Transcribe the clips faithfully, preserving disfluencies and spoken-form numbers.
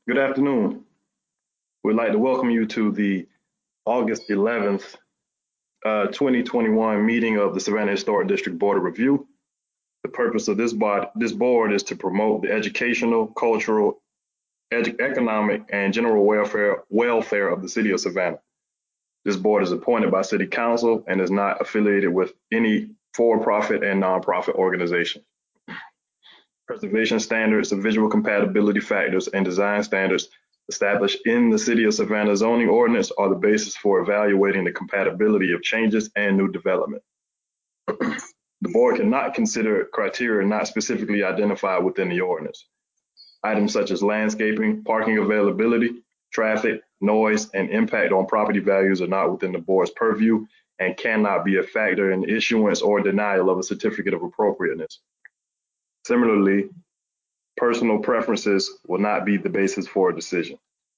Good afternoon. We'd like to welcome you to the August eleventh, uh, twenty twenty-one meeting of the Savannah Historic District Board of Review. The purpose of this, bod this board is to promote the educational, cultural, edu economic, and general welfare, welfare of the city of Savannah. This board is appointed by City Council and is not affiliated with any for-profit and nonprofit organization. Preservation standards, the visual compatibility factors, and design standards established in the City of Savannah zoning ordinance are the basis for evaluating the compatibility of changes and new development. The board cannot consider criteria not specifically identified within the ordinance. Items such as landscaping, parking availability, traffic, noise, and impact on property values are not within the board's purview and cannot be a factor in issuance or denial of a certificate of appropriateness. Similarly, personal preferences will not be the basis for a decision.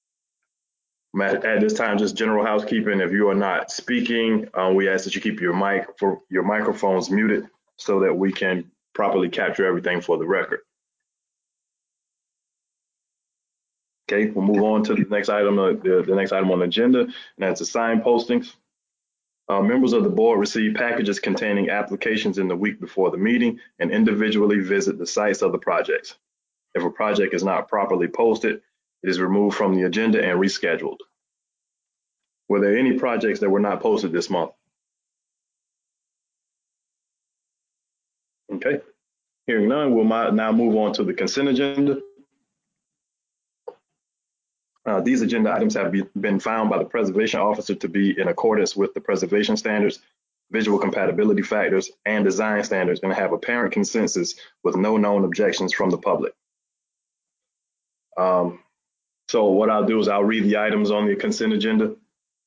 At this time, just general housekeeping. If you are not speaking, um, we ask that you keep your mic for your microphones muted so that we can properly capture everything for the record. Okay, we'll move on to the next item, uh, the, the next item on the agenda, and that's the sign postings. Uh, members of the board receive packages containing applications in the week before the meeting and individually visit the sites of the projects. If a project is not properly posted, it is removed from the agenda and rescheduled. Were there any projects that were not posted this month? Okay, hearing none, we'll now move on to the consent agenda. Uh, these agenda items have be, been found by the preservation officer to be in accordance with the preservation standards, visual compatibility factors, and design standards, and have apparent consensus with no known objections from the public. Um, so what I'll do is I'll read the items on the consent agenda.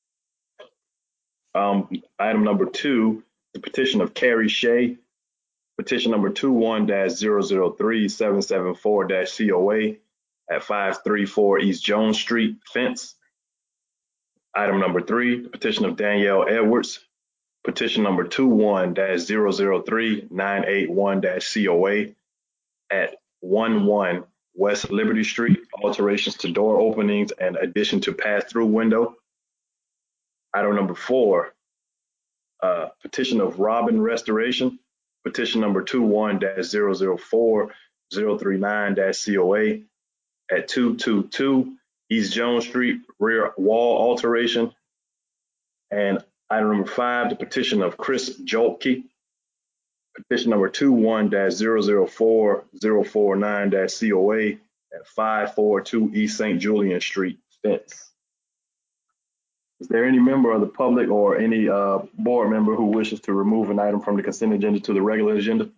Um, item number two, the petition of Carrie Shea, petition number two one dash zero zero three seven seven four dash C O A at five thirty-four East Jones Street, fence. Item number three, the petition of Danielle Edwards, petition number two one dash zero zero three nine eight one dash C O A at one one West Liberty Street, alterations to door openings and addition to pass-through window. Item number four, uh, petition of Robin Restoration, petition number two one dash zero zero four zero three nine dash C O A at two two two East Jones Street, rear wall alteration. And item number five, the petition of Chris Jolke, petition number two one dash zero zero four zero four nine dash C O A at five forty-two East Saint Julian Street, fence. Is there any member of the public or any uh, board member who wishes to remove an item from the consent agenda to the regular agenda?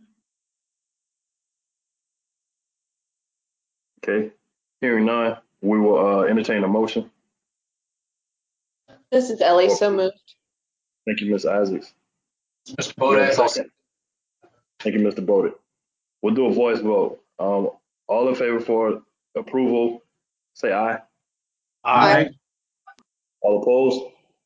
Okay, hearing none, we will uh, entertain a motion. This is Ellie, so moved. Thank you, Miz Isaacs. Mister Bowden. Thank you, Mister Bowden. We'll do a voice vote. Um, all in favor for approval, say aye. Aye. All opposed?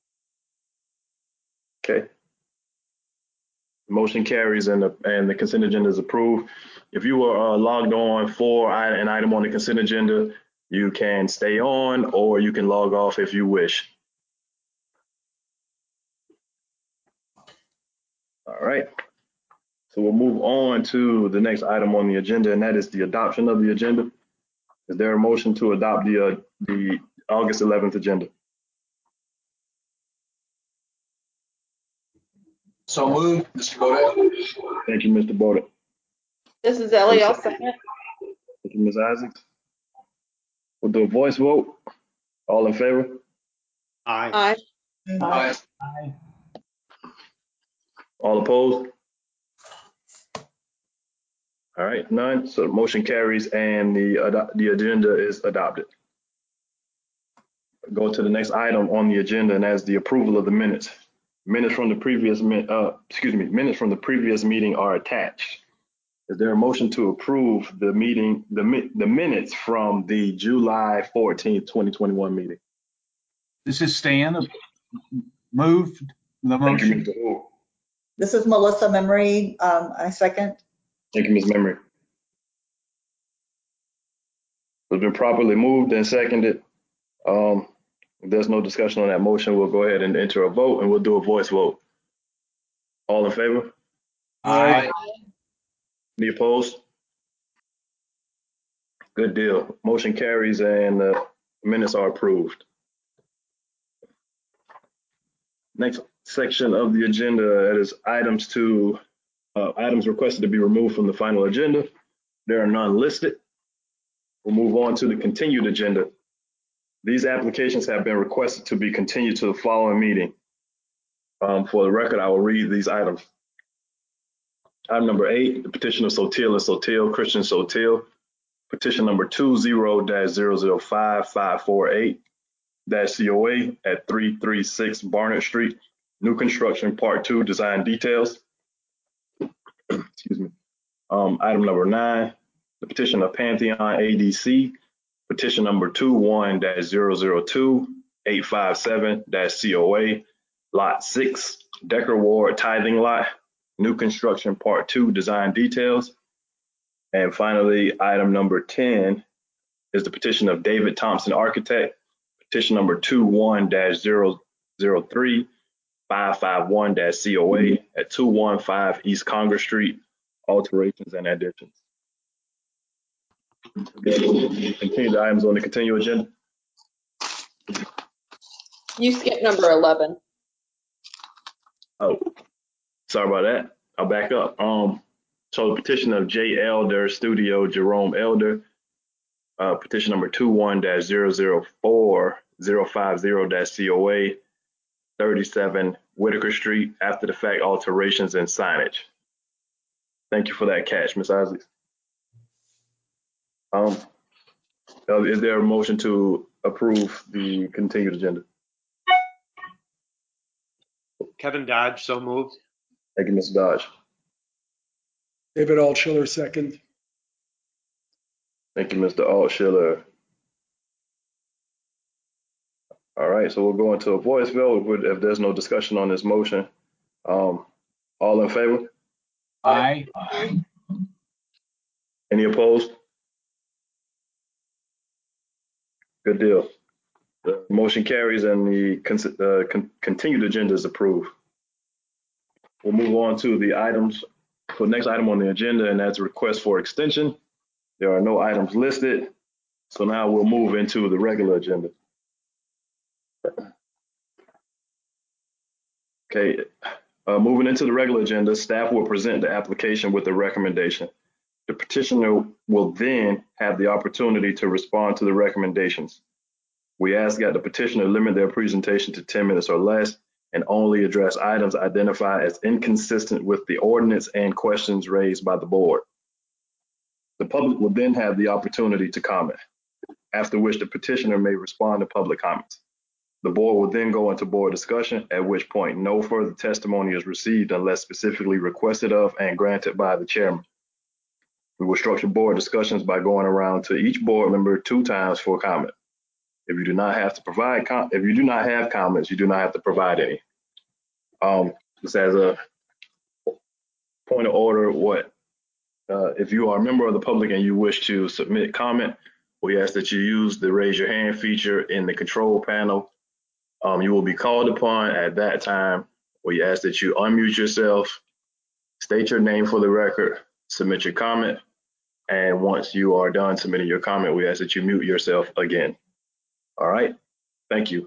Okay. Motion carries and the, and the consent agenda is approved. If you were uh, logged on for an item on the consent agenda, you can stay on or you can log off if you wish. All right. So we'll move on to the next item on the agenda, and that is the adoption of the agenda. Is there a motion to adopt the uh, the August eleventh agenda? So moved, Mister Bowden. Thank you, Mister Bowden. This is Ellie, I'll second. Thank you, Miz Isaacs. We'll do a voice vote. All in favor? Aye. Aye. All opposed? All right, none. So the motion carries and the the agenda is adopted. Go to the next item on the agenda, and that's the approval of the minutes. Minutes from the previous uh, excuse me, minutes from the previous meeting are attached. Is there a motion to approve the meeting, the the minutes from the July fourteenth, twenty twenty-one meeting? This is Stan. Moved the Thank you, motion. Mister Holt. This is Melissa Memory. Um, I second. Thank you, Miz Memory. It's been properly moved and seconded. Um, if there's no discussion on that motion, we'll go ahead and enter a vote, and we'll do a voice vote. All in favor? Aye. Any opposed? Good deal. Motion carries and the minutes are approved. Next section of the agenda is items to uh, items requested to be removed from the final agenda. There are none listed. We'll move on to the continued agenda. These applications have been requested to be continued to the following meeting. Um, for the record, I will read these items. Item number eight, the petition of Sotil and Sotil, Christian Sotil. Petition number two zero dash zero zero five five four eight dash C O A at three three six Barnett Street. New construction, part two, design details. Excuse me. Um, item number nine, the petition of Pantheon A D C. Petition number two one dash zero zero two eight five seven dash C O A, lot six, Decker Ward tithing lot. New construction, part two, design details. And finally, item number ten is the petition of David Thompson Architect, petition number two one dash zero zero three five five one dash C O A at two one five East Congress Street, alterations and additions. Continue the items on the continued agenda. You skipped number eleven. Oh, sorry about that. I'll back up. Um, so the petition of J Elder Studio Jerome Elder, uh, petition number two one dash zero zero four zero five zero dash C O A, thirty-seven Whitaker Street, after the fact alterations and signage. Thank you for that catch, Miz Isaacs. Um, uh, is there a motion to approve the continued agenda? Kevin Dodge, so moved. Thank you, Mister Dodge. David Altschiller, second. Thank you, Mister Altschiller. All right, so we'll go into a voice vote if there's no discussion on this motion. Um, all in favor? Aye. Any opposed? Good deal. The motion carries and the con uh, con continued agenda is approved. We'll move on to the items. So next item on the agenda, and that's a request for extension. There are no items listed. So now we'll move into the regular agenda. Okay, uh, moving into the regular agenda, staff will present the application with a recommendation. The petitioner will then have the opportunity to respond to the recommendations. We ask that the petitioner limit their presentation to ten minutes or less and only address items identified as inconsistent with the ordinance and questions raised by the board. The public will then have the opportunity to comment, after which the petitioner may respond to public comments. The board will then go into board discussion, at which point no further testimony is received unless specifically requested of and granted by the chairman. We will structure board discussions by going around to each board member two times for comment. If you do not have to provide, com if you do not have comments, you do not have to provide any. Um, just as a point of order, what uh, if you are a member of the public and you wish to submit comment, we ask that you use the raise your hand feature in the control panel. Um, you will be called upon at that time. We ask that you unmute yourself, state your name for the record, submit your comment, and once you are done submitting your comment, we ask that you mute yourself again. All right, thank you.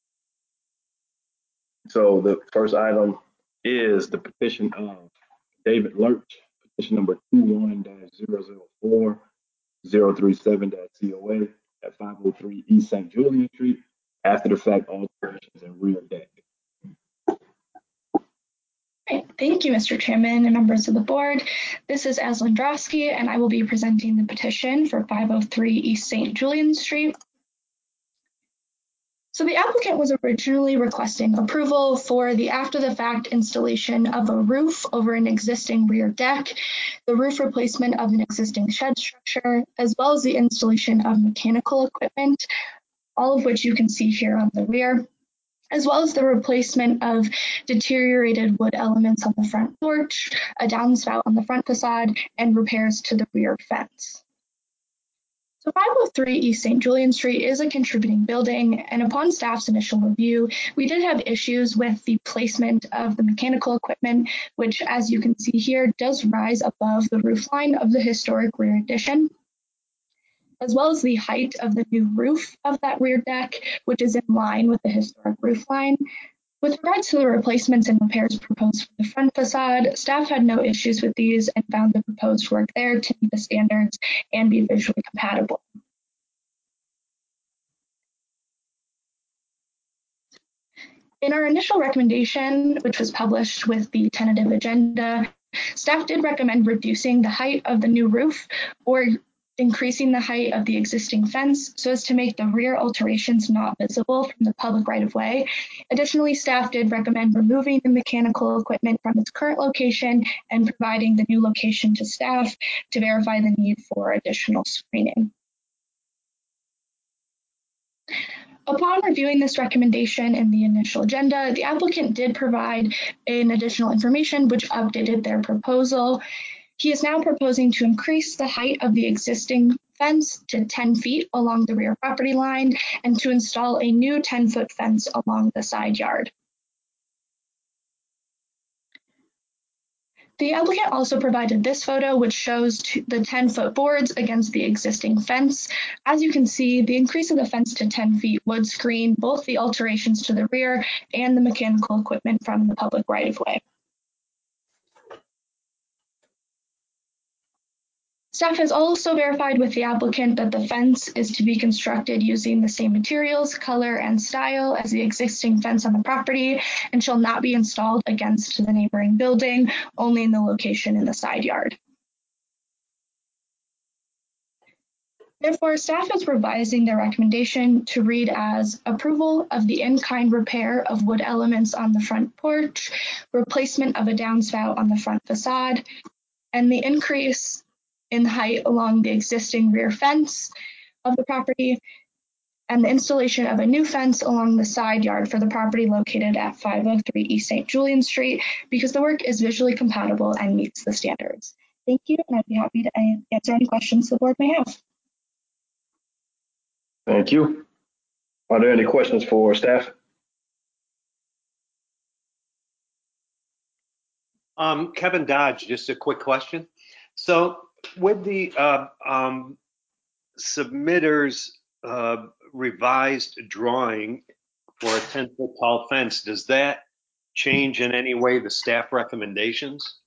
So the first item is the petition of David Lurch, petition number two one dash zero zero four zero three seven dash C O A at five oh three East Saint Julian Street, after the fact alterations and rear deck. Great. Thank you, Mister Chairman and members of the board. This is Aslan Drosky, and I will be presenting the petition for five oh three East Saint Julian Street. So the applicant was originally requesting approval for the after-the-fact installation of a roof over an existing rear deck, the roof replacement of an existing shed structure, as well as the installation of mechanical equipment, all of which you can see here on the rear, as well as the replacement of deteriorated wood elements on the front porch, a downspout on the front facade, and repairs to the rear fence. So five oh three East Saint Julian Street is a contributing building, and upon staff's initial review, we did have issues with the placement of the mechanical equipment, which, as you can see here, does rise above the roof line of the historic rear addition, as well as the height of the new roof of that rear deck, which is in line with the historic roof line. With regards to the replacements and repairs proposed for the front facade, staff had no issues with these and found the proposed work there to meet the standards and be visually compatible. In our initial recommendation, which was published with the tentative agenda, staff did recommend reducing the height of the new roof or increasing the height of the existing fence so as to make the rear alterations not visible from the public right-of-way. Additionally, staff did recommend removing the mechanical equipment from its current location and providing the new location to staff to verify the need for additional screening. Upon reviewing this recommendation in the initial agenda, the applicant did provide an additional information which updated their proposal. He is now proposing to increase the height of the existing fence to ten feet along the rear property line and to install a new ten foot fence along the side yard. The applicant also provided this photo, which shows the ten foot boards against the existing fence. As you can see, the increase of the fence to ten feet would screen both the alterations to the rear and the mechanical equipment from the public right of way. Staff has also verified with the applicant that the fence is to be constructed using the same materials, color, and style as the existing fence on the property and shall not be installed against the neighboring building, only in the location in the side yard. Therefore, staff is revising their recommendation to read as approval of the in-kind repair of wood elements on the front porch, replacement of a downspout on the front facade, and the increase in height along the existing rear fence of the property, and the installation of a new fence along the side yard for the property located at five oh three East Saint Julian Street, because the work is visually compatible and meets the standards. Thank you, and I'd be happy to answer any questions the board may have. Thank you. Are there any questions for staff? Um, Kevin Dodge, just a quick question. So with the uh, um, submitter's uh, revised drawing for a ten foot tall fence, does that change in any way the staff recommendations?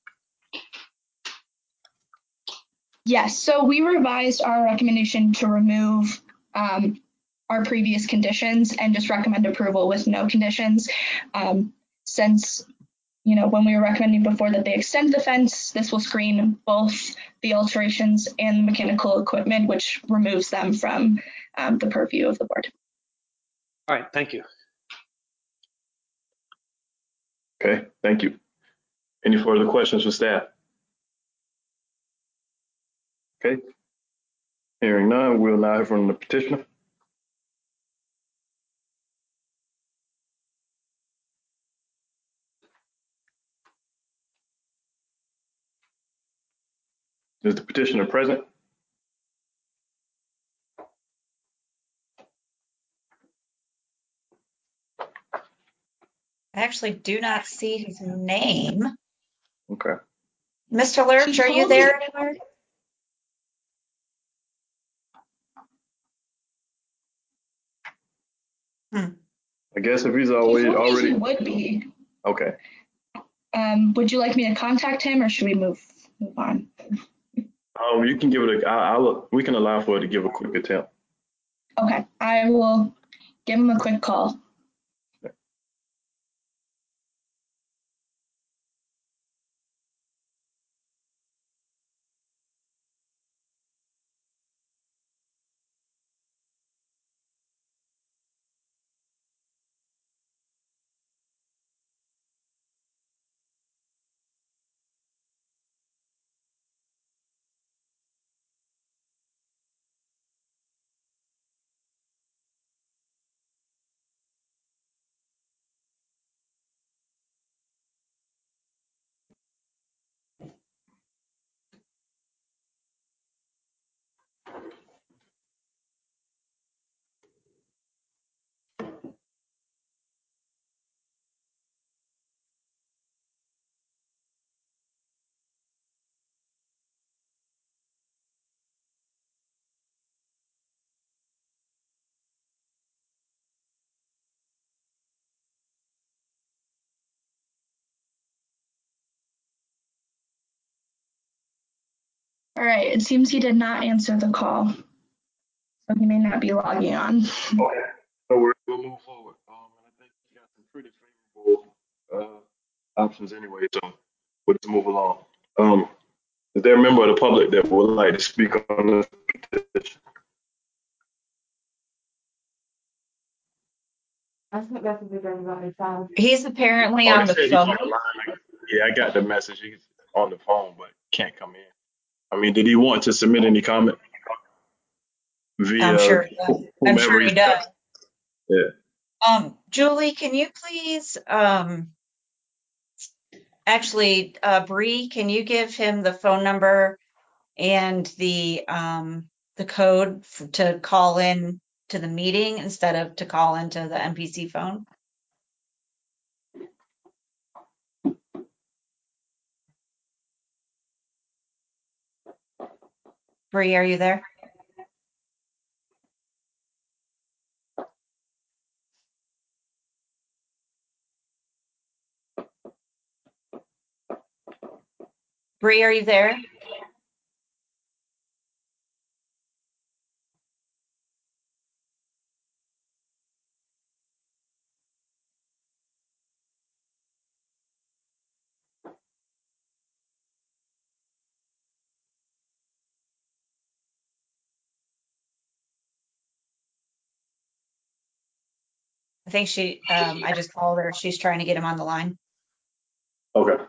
Yes, so we revised our recommendation to remove um, our previous conditions and just recommend approval with no conditions. Um, since, you know, when we were recommending before that they extend the fence, this will screen both the alterations and the mechanical equipment, which removes them from um, the purview of the board. All right, thank you. Okay, thank you. Any further questions for staff? Okay. Hearing none, we'll now hear from the petitioner. Is the petitioner present? I actually do not see his name. Okay. Mister Lurch, He are you called there me- anywhere? Hmm. I guess if he's He already, told me he already, would be. okay. Um, would you like me to contact him, or should we move move on? Um, you can give it a, I, I'll, we can allow for it to give a quick attempt. Okay, I will give him a quick call. All right, it seems he did not answer the call, so he may not be logging on. Okay. So we're, we'll move forward. Um, and I think we got some pretty favorable uh, options anyway. So we'll just move along. Um, is there a member of the public that would like to speak on this petition? He's apparently Oh, on they the said he's phone. on the line. Yeah, I got the message. He's on the phone, but can't come in. I mean, did he want to submit any comment I'm via sure. wh- I'm whomever sure he he's does. Yeah. Um, Julie, can you please, um, actually, uh, Bree, can you give him the phone number and the, um, the code f- to call in to the meeting instead of to call into the N P C phone? Bree, are you there? Bree, are you there? I think she, um, I just called her. She's trying to get him on the line. Okay.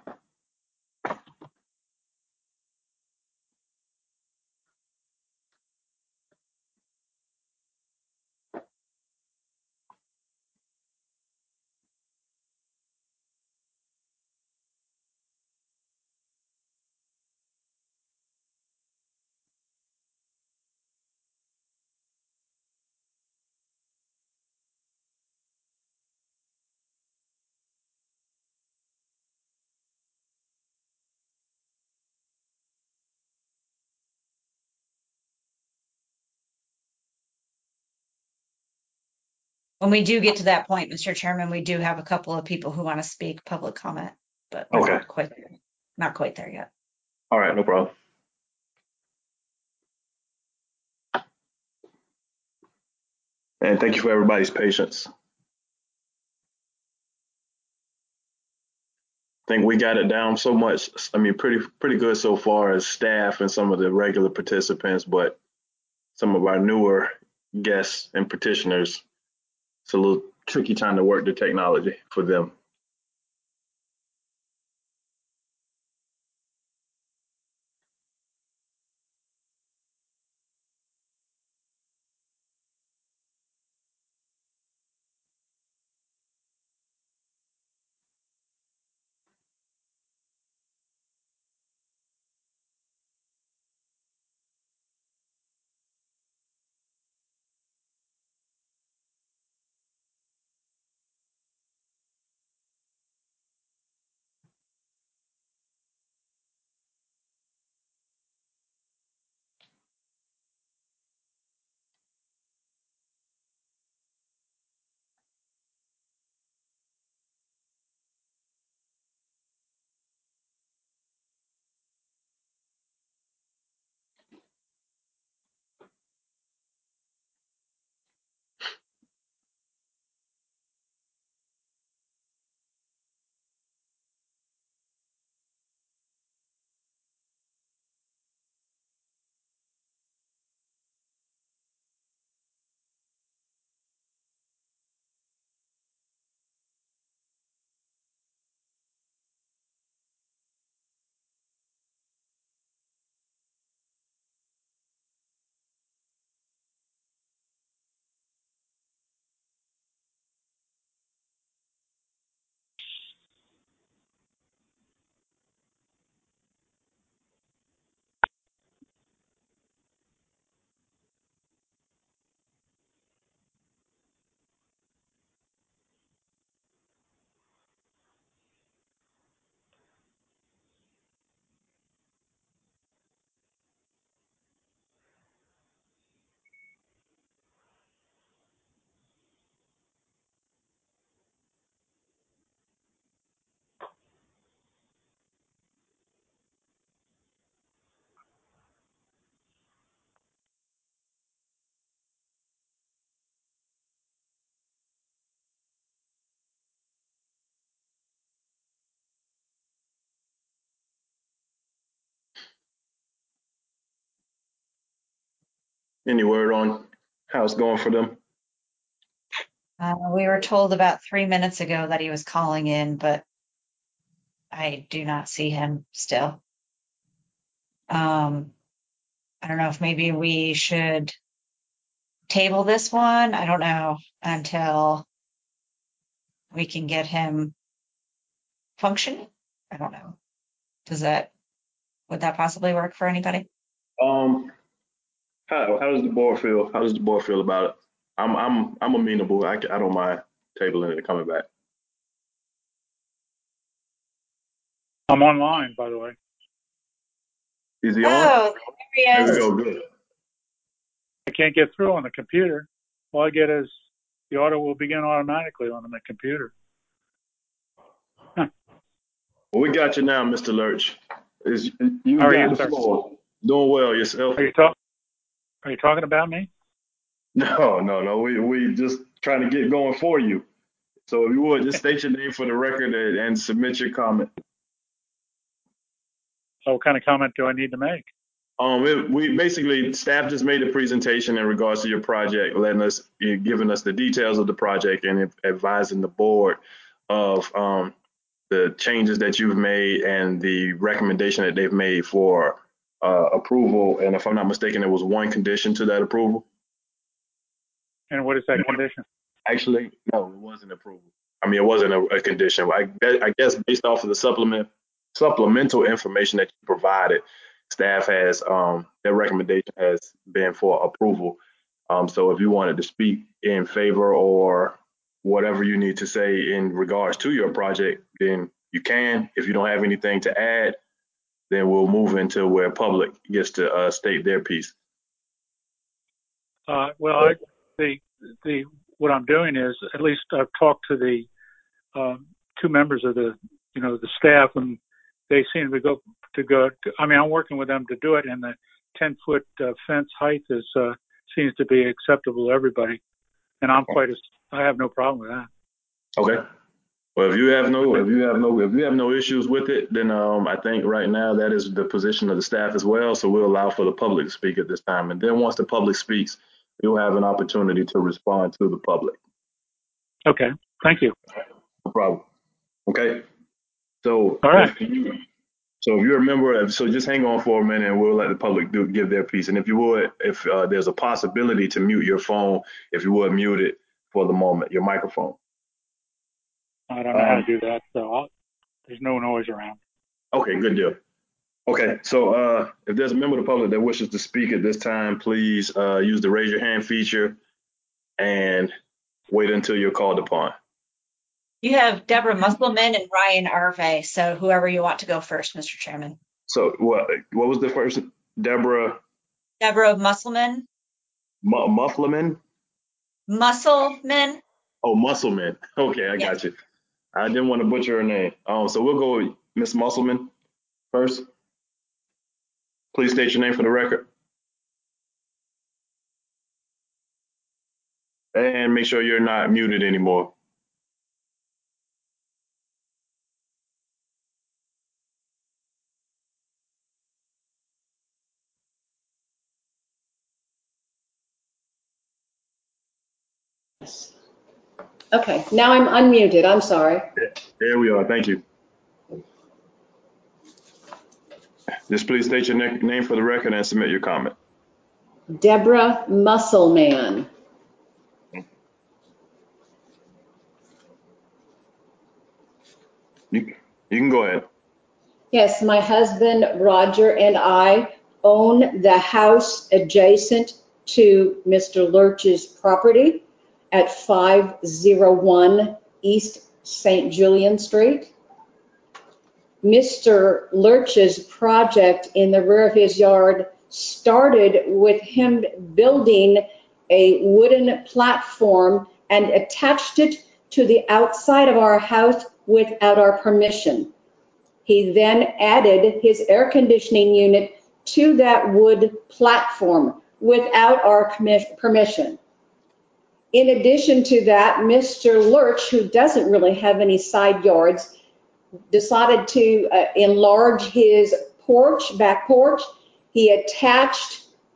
When we do get to that point, Mister Chairman, we do have a couple of people who want to speak public comment, but we're Okay. not quite, not quite there yet. All right. No problem. And thank you for everybody's patience. I think we got it down so much. I mean, pretty pretty good so far as staff and some of the regular participants, but some of our newer guests and petitioners, it's a little tricky trying to work the technology for them. Any word on how it's going for them? Uh, we were told about three minutes ago that he was calling in, but I do not see him still. Um, I don't know if maybe we should table this one. I don't know until we can get him functioning. I don't know. Does that, would that possibly work for anybody? Um, how how does the board feel? How does the board feel about it? I'm I'm I'm amenable. I ca- I don't mind tabling it and coming back. I'm online, by the way. Is he on? Oh, there There he we is. go. Good. I can't get through on the computer. All I get is the auto will begin automatically on the computer. Well, we got you now, Mister Lurch. Is you How are got you, the sir? floor? Doing well yourself? Are you talk? Are you talking about me? No, no, no. We we just trying to get going for you. So if you would just state your name for the record and, and submit your comment. So what kind of comment do I need to make? Um, it, we basically staff just made a presentation in regards to your project, letting us, you know, giving us the details of the project and advising the board of um, the changes that you've made and the recommendation that they've made for uh, approval. And if I'm not mistaken, there was one condition to that approval. And what is that condition? Actually, no, it wasn't approval. I mean, it wasn't a, a condition. I, I guess based off of the supplement supplemental information that you provided, staff has um, their recommendation has been for approval. Um, so if you wanted to speak in favor or whatever you need to say in regards to your project, then you can. If you don't have anything to add, then we'll move into where public gets to uh, state their piece. Uh, well, I, the the what I'm doing is at least I've talked to the um, two members of the you know the staff, and they seem to go to go. I mean, I'm working with them to do it, and the ten foot uh, fence height is uh, seems to be acceptable to everybody, and I'm quite. A, I have no problem with that. Okay. Well, if you have no, if you have no, if you have no issues with it, then um, I think right now that is the position of the staff as well. So we'll allow for the public to speak at this time, and then once the public speaks, you'll have an opportunity to respond to the public. Okay. Thank you. No problem. Okay. So, All right. if you, so if you remember, so just hang on for a minute, and we'll let the public do give their piece. And if you would, if uh, there's a possibility to mute your phone, if you would mute it for the moment, your microphone. I don't know how to Um, do that, so I'll, there's no noise around. Okay, good deal. Okay, so uh, if there's a member of the public that wishes to speak at this time, please uh, use the raise your hand feature and wait until you're called upon. You have Deborah Musselman and Ryan Arve, so whoever you want to go first, Mister Chairman. So what what was the first? Deborah Deborah Musselman. M- Muffleman? Musselman. Oh, Musselman. Okay, I Yes. got you. I didn't want to butcher her name. Um, so we'll go with Miss Musselman first. Please state your name for the record. And make sure you're not muted anymore. Okay, now I'm unmuted. I'm sorry. There we are. Thank you. Just please state your na- name for the record and submit your comment. Deborah Musselman. You, you can go ahead. Yes, my husband Roger and I own the house adjacent to Mister Lurch's property at five oh one East Saint Julian Street. Mister Lurch's project in the rear of his yard started with him building a wooden platform and attached it to the outside of our house without our permission. He then added his air conditioning unit to that wood platform without our permission. In addition to that, Mister Lurch, who doesn't really have any side yards, decided to uh, enlarge his porch, back porch. He attached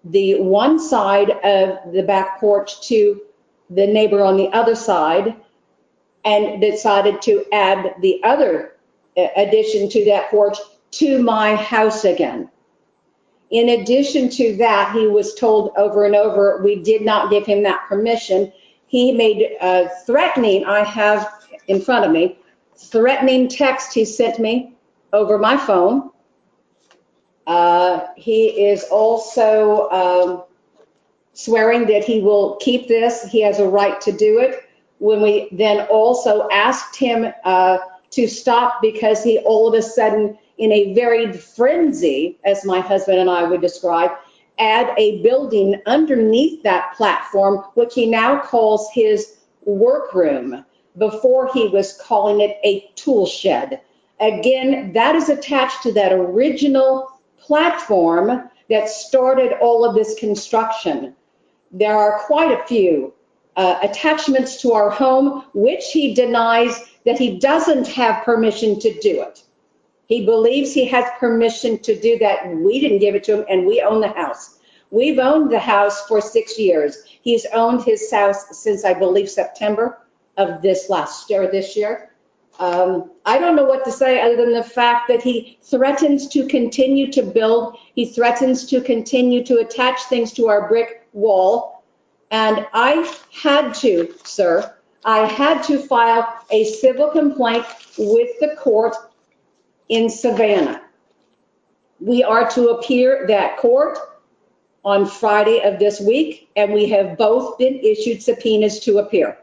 the one side of the back porch to the neighbor on the other side, and decided to add the other addition to that porch to my house again. In addition to that, he was told over and over, we did not give him that permission. He made a threatening, I have in front of me, threatening text he sent me over my phone. Uh, he is also um, swearing that he will keep this. He has a right to do it. When we then also asked him uh, to stop because he all of a sudden, in a very frenzy, as my husband and I would describe, add a building underneath that platform, which he now calls his workroom. Before he was calling it a tool shed. Again, that is attached to that original platform that started all of this construction. There are quite a few uh, attachments to our home, which he denies that he doesn't have permission to do it. He believes he has permission to do that. We didn't give it to him, and we own the house. We've owned the house for six years. He's owned his house since, I believe, September of this last year, this year. Um, I don't know what to say other than the fact that he threatens to continue to build. He threatens to continue to attach things to our brick wall. And I had to, sir, I had to file a civil complaint with the court in Savannah. We are to appear that court on Friday of this week, and we have both been issued subpoenas to appear.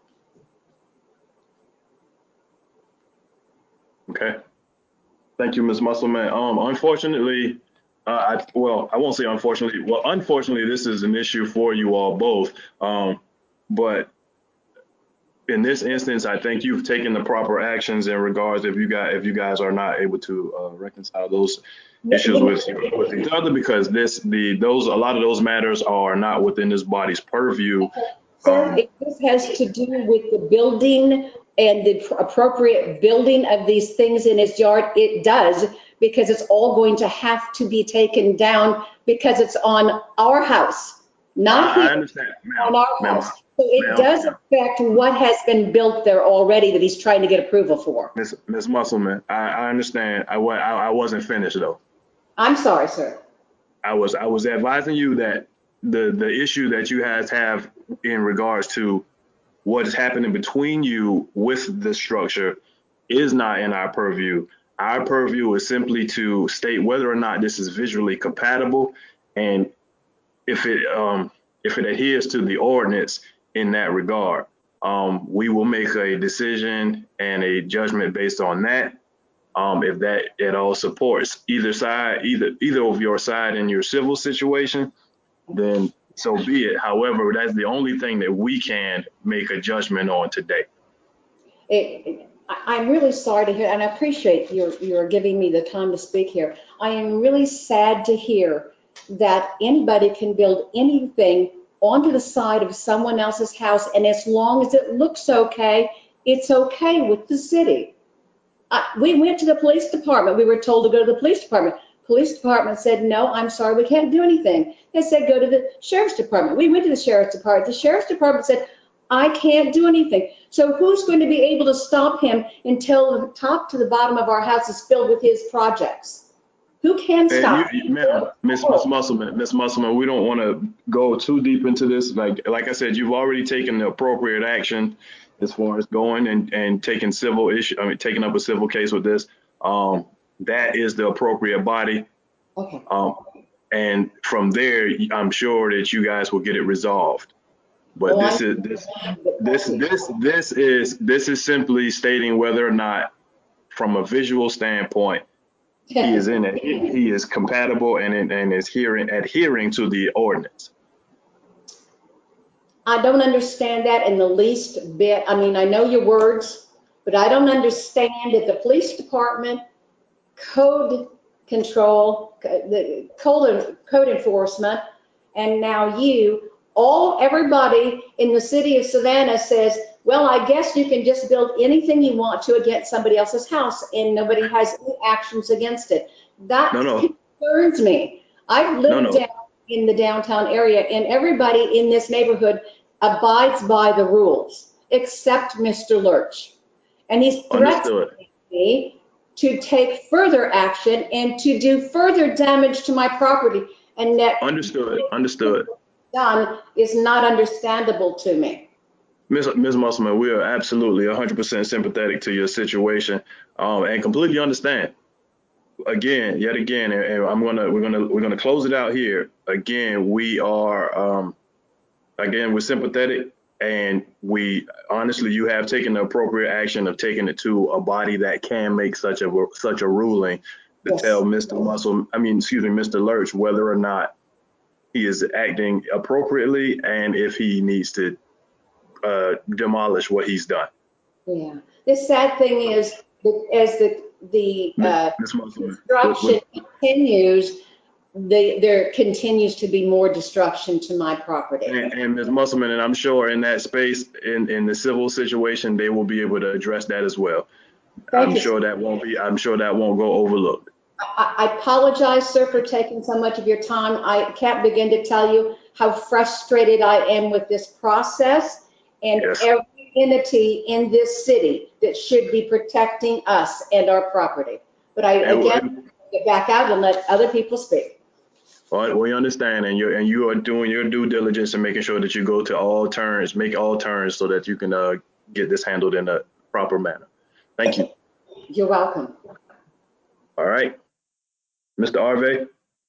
Okay. Thank you, Miz Musselman. Um, unfortunately, uh, I, well, I won't say unfortunately. Well, unfortunately, this is an issue for you all both. Um, but in this instance, I think you've taken the proper actions in regards if you guys if you guys are not able to uh, reconcile those issues with with each other, because this the those a lot of those matters are not within this body's purview. Sir, Um, if this has to do with the building and the appropriate building of these things in his yard, it does, because it's all going to have to be taken down because it's on our house, not I, I here, understand, on ma'am. our Ma'am, house. So it ma'am, does affect what has been built there already that he's trying to get approval for. Miz Miz Musselman, I, I understand. I, wa- I I wasn't finished though. I'm sorry, sir. I was I was advising you that the the issue that you guys have in regards to what is happening between you with the structure is not in our purview. Our purview is simply to state whether or not this is visually compatible, and if it um, if it adheres to the ordinance in that regard. Um, we will make a decision and a judgment based on that. Um, if that at all supports either side, either either of your side in your civil situation, then so be it. However, that's the only thing that we can make a judgment on today. It, it, I- I'm really sorry to hear, and I appreciate your, your giving me the time to speak here. I am really sad to hear that anybody can build anything onto the side of someone else's house, and as long as it looks okay, it's okay with the city. I, we went to the police department. We were told to go to the police department. Police department said, no, I'm sorry, we can't do anything. They said, go to the sheriff's department. We went to the sheriff's department. The sheriff's department said, I can't do anything. So who's going to be able to stop him until the top to the bottom of our house is filled with his projects? Who can stop? You, you, ma'am, Miss Miss Musselman, Miss Musselman, we don't want to go too deep into this. Like like I said, you've already taken the appropriate action as far as going and, and taking civil issue. I mean, taking up a civil case with this. Um, that is the appropriate body. Okay. Um, and from there, I'm sure that you guys will get it resolved. But Well, this is this this this this is this is simply stating whether or not, from a visual standpoint, he is in it. He is compatible and and is hearing adhering to the ordinance. I don't understand that in the least bit. I mean, I know your words, but I don't understand that the police department, code control, the code code enforcement, and now you, all everybody in the city of Savannah says, well, I guess you can just build anything you want to against somebody else's house, and nobody has any actions against it. That No, no. concerns me. I've lived No, no. down in the downtown area, and everybody in this neighborhood abides by the rules, except Mister Lurch. And he's threatening Understood. me to take further action and to do further damage to my property. And that Understood. Understood. done is not understandable to me. Miz Miz Musselman, we are absolutely one hundred percent sympathetic to your situation, um, and completely understand. Again, yet again, and, and I'm gonna we're gonna we're gonna close it out here. Again, we are um, again we're sympathetic, and we honestly, you have taken the appropriate action of taking it to a body that can make such a such a ruling to Yes. tell Mister Muscle, I mean, excuse me, Mister Lurch, whether or not he is acting appropriately and if he needs to uh, demolish what he's done. Yeah. The sad thing is that as the the uh, Miz Musselman, destruction continues, the, there continues to be more destruction to my property. And, and Miz Musselman, and I'm sure in that space, in, in the civil situation, they will be able to address that as well. Thank I'm you. sure that won't be, I'm sure that won't go overlooked. I, I apologize, sir, for taking so much of your time. I can't begin to tell you how frustrated I am with this process, and Yes. every entity in this city that should be protecting us and our property. But I, And- again, get back out and let other people speak. Well, we understand, and you and you are doing your due diligence and making sure that you go to all turns, make all turns, so that you can uh, get this handled in a proper manner. Thank you. You're welcome. All right, Mister Arve.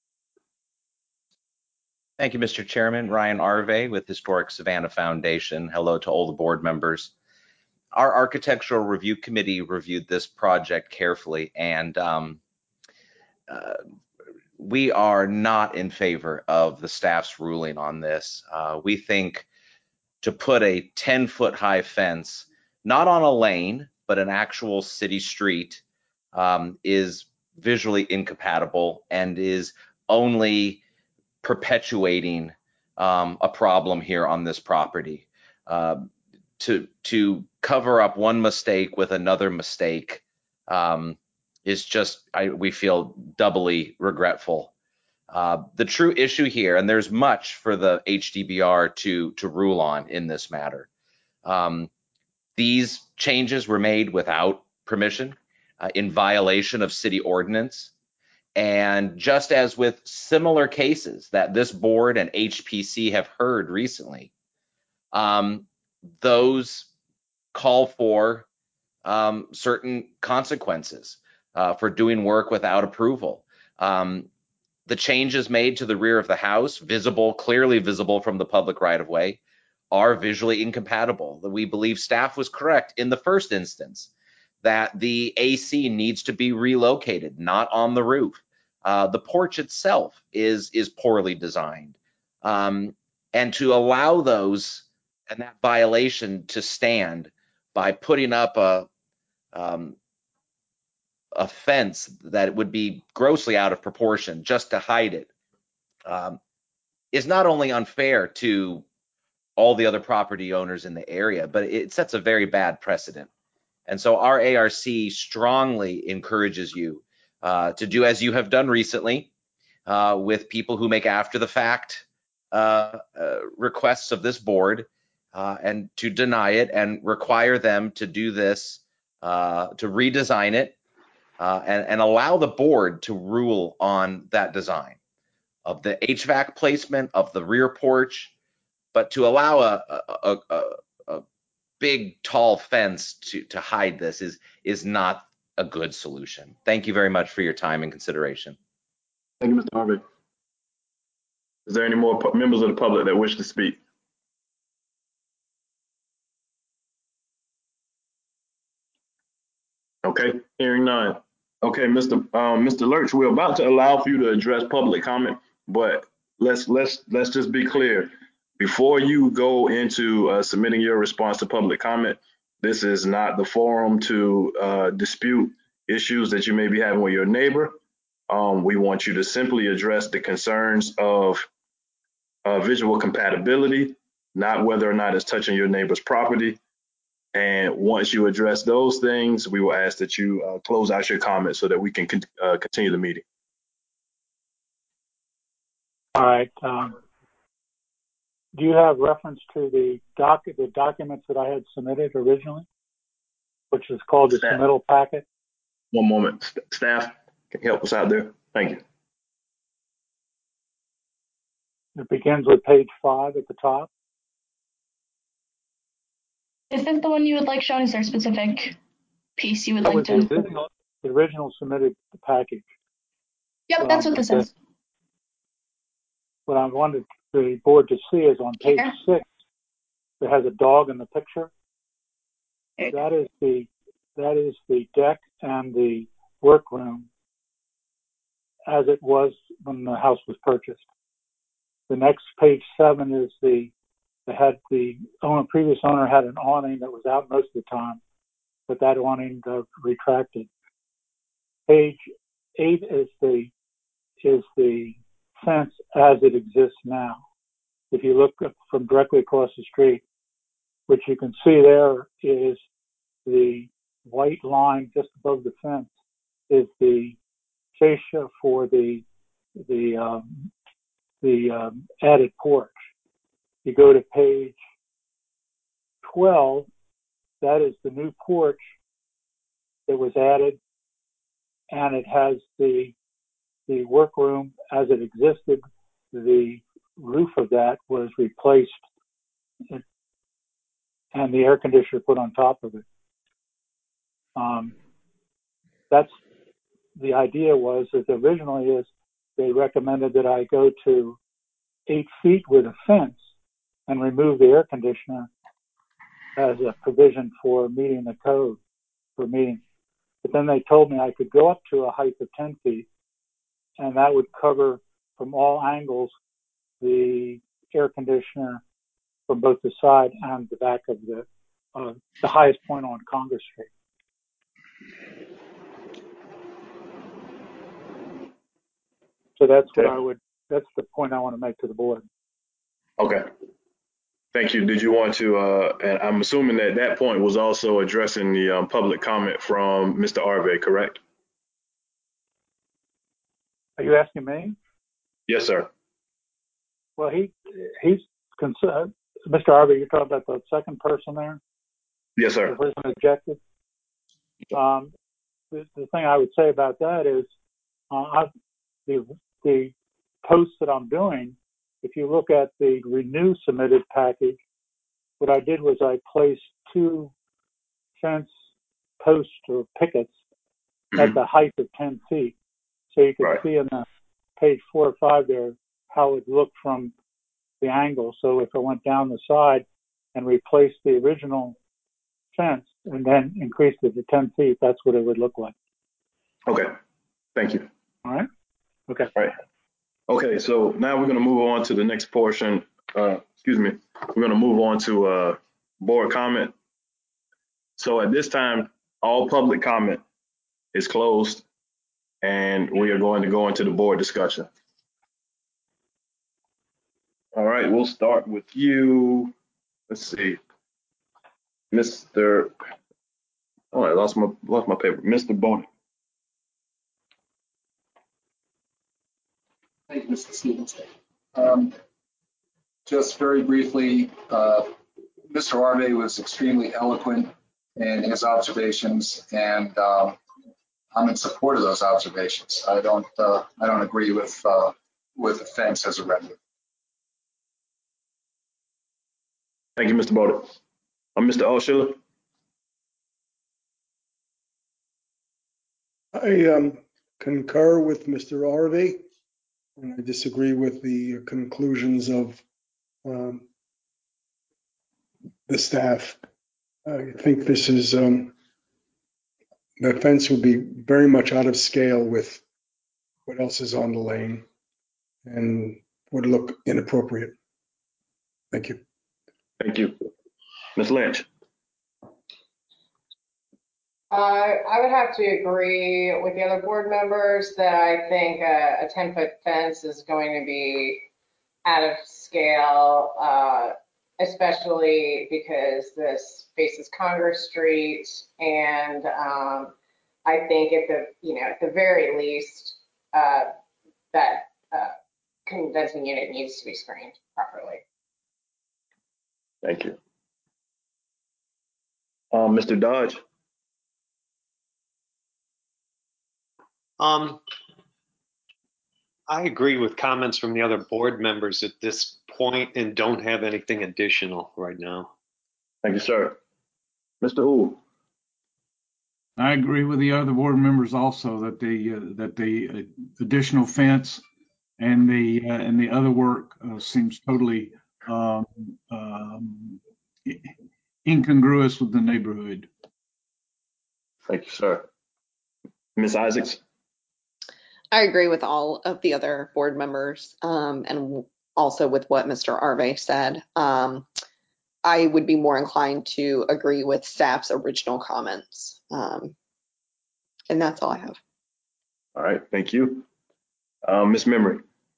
Thank you, Mister Chairman. Ryan Arve with Historic Savannah Foundation. Hello to all the board members. Our Architectural Review Committee reviewed this project carefully, and um, uh, we are not in favor of the staff's ruling on this. Uh, we think to put a ten foot high fence, not on a lane, but an actual city street, um, is visually incompatible and is only perpetuating um, a problem here on this property. Uh, to to cover up one mistake with another mistake um, is just, I, we feel doubly regretful. Uh, the true issue here, and there's much for the H D B R to to rule on in this matter. Um, these changes were made without permission, uh, in violation of city ordinance. And just as with similar cases that this board and H P C have heard recently, um, those call for um, certain consequences uh, for doing work without approval. Um, the changes made to the rear of the house, visible, clearly visible from the public right-of-way, are visually incompatible. We believe staff was correct in the first instance that the A C needs to be relocated, not on the roof. Uh, the porch itself is is poorly designed, um, and to allow those and that violation to stand by putting up a um, a fence that would be grossly out of proportion just to hide it um, is not only unfair to all the other property owners in the area, but it sets a very bad precedent. And so our A R C strongly encourages you uh, to do as you have done recently uh, with people who make after the fact uh, uh, requests of this board, uh, and to deny it and require them to do this, uh, to redesign it uh, and, and allow the board to rule on that design of the H V A C placement, of the rear porch, but to allow a, a, a, a big tall fence to, to hide this is, is not a good solution. Thank you very much for your time and consideration. Thank you, Mister Harvey. Is there any more pu- members of the public that wish to speak? Okay, hearing none. Okay, Mister Um, Mister Lurch, we're about to allow for you to address public comment, but let's let's let's just be clear. Before you go into uh, submitting your response to public comment, this is not the forum to uh, dispute issues that you may be having with your neighbor. Um, we want you to simply address the concerns of uh, visual compatibility, not whether or not it's touching your neighbor's property. And once you address those things, we will ask that you uh, close out your comments so that we can con- uh, continue the meeting. All right. Um, do you have reference to the doc, the documents that I had submitted originally, which is called the Staff. submittal packet? One moment. St- Staff, can you help us out there? Thank you. It begins with page five at the top. Is that the one you would like shown? Is there a specific piece you would That like was to? the original, the original submitted package. Yep, that's Um, what this the- is. What I wanted the board to see is on page Here. six, it has a dog in the picture. There you go. That is the that is the deck and the workroom as it was when the house was purchased. The next page seven is the they had the owner previous owner had an awning that was out most of the time, but that awning uh, retracted. Page eight is the is the fence as it exists now. If you look from directly across the street, what you can see there is the white line just above the fence is the fascia for the the um, the um, added porch. You go to page twelve, that is the new porch that was added, and it has the the workroom as it existed. The roof of that was replaced and the air conditioner put on top of it. Um, that's the idea was that originally is they recommended that I go to eight feet with a fence and remove the air conditioner as a provision for meeting the code for meeting. But then they told me I could go up to a height of ten feet and that would cover from all angles the air conditioner from both the side and the back of the uh, the highest point on Congress Street. So that's what Okay. I would, that's the point I want to make to the board. Okay. Thank you. Did you want to, uh, and I'm assuming that that point was also addressing the um, public comment from Mister Arve, correct? Are you asking me? Yes, sir. Well, he, he's, concerned. Mister Arby, you're talking about the second person there? Yes, The sir. person objected? Um, the, the thing I would say about that is, uh, I've, the, the posts that I'm doing, if you look at the renew submitted package, what I did was I placed two fence posts or pickets at Mhm. the height of ten feet. So you can Right. see in the page four or five there how it looked from the angle. So if I went down the side and replaced the original fence and then increased it to ten feet, that's what it would look like. Okay. Thank you. All right? Okay. Right. Okay. So now we're going to move on to the next portion. Uh, excuse me. We're going to move on to uh, board comment. So at this time, all public comment is closed, and we are going to go into the board discussion. All right. We'll start with you. Let's see. Mister Oh, I lost my lost my paper. Mister Boney. Thank you, Mister Stevens. Um, just very briefly, uh, Mister Arve was extremely eloquent in his observations, and um, I'm in support of those observations. I don't, uh, I don't agree with uh, with the fence as a remedy. Thank you, Mister Boney. I'm Mister Alshiller. I um, concur with Mister Arvey, and I disagree with the conclusions of um, the staff. I think this is, um, the fence would be very much out of scale with what else is on the lane and would look inappropriate. Thank you. Thank you. Miz Lynch. Uh, I would have to agree with the other board members that I think a, a ten foot fence is going to be out of scale, uh, especially because this faces Congress Street. And um, I think at the, you know, at the very least, uh, that uh, condensing unit needs to be screened properly. Thank you. Um, Mister Dodge. Um, I agree with comments from the other board members at this point and don't have anything additional right now. Thank you, sir. Mister Wu. I agree with the other board members also that the, uh, that the uh, additional fence and the, uh, and the other work uh, seems totally um, um, incongruous with the neighborhood. Thank you, sir. Miz Isaacs. I agree with all of the other board members, um, and also with what Mister Arve said. Um, I would be more inclined to agree with staff's original comments. Um, and that's all I have. All right, thank you. Um, Miz Memory.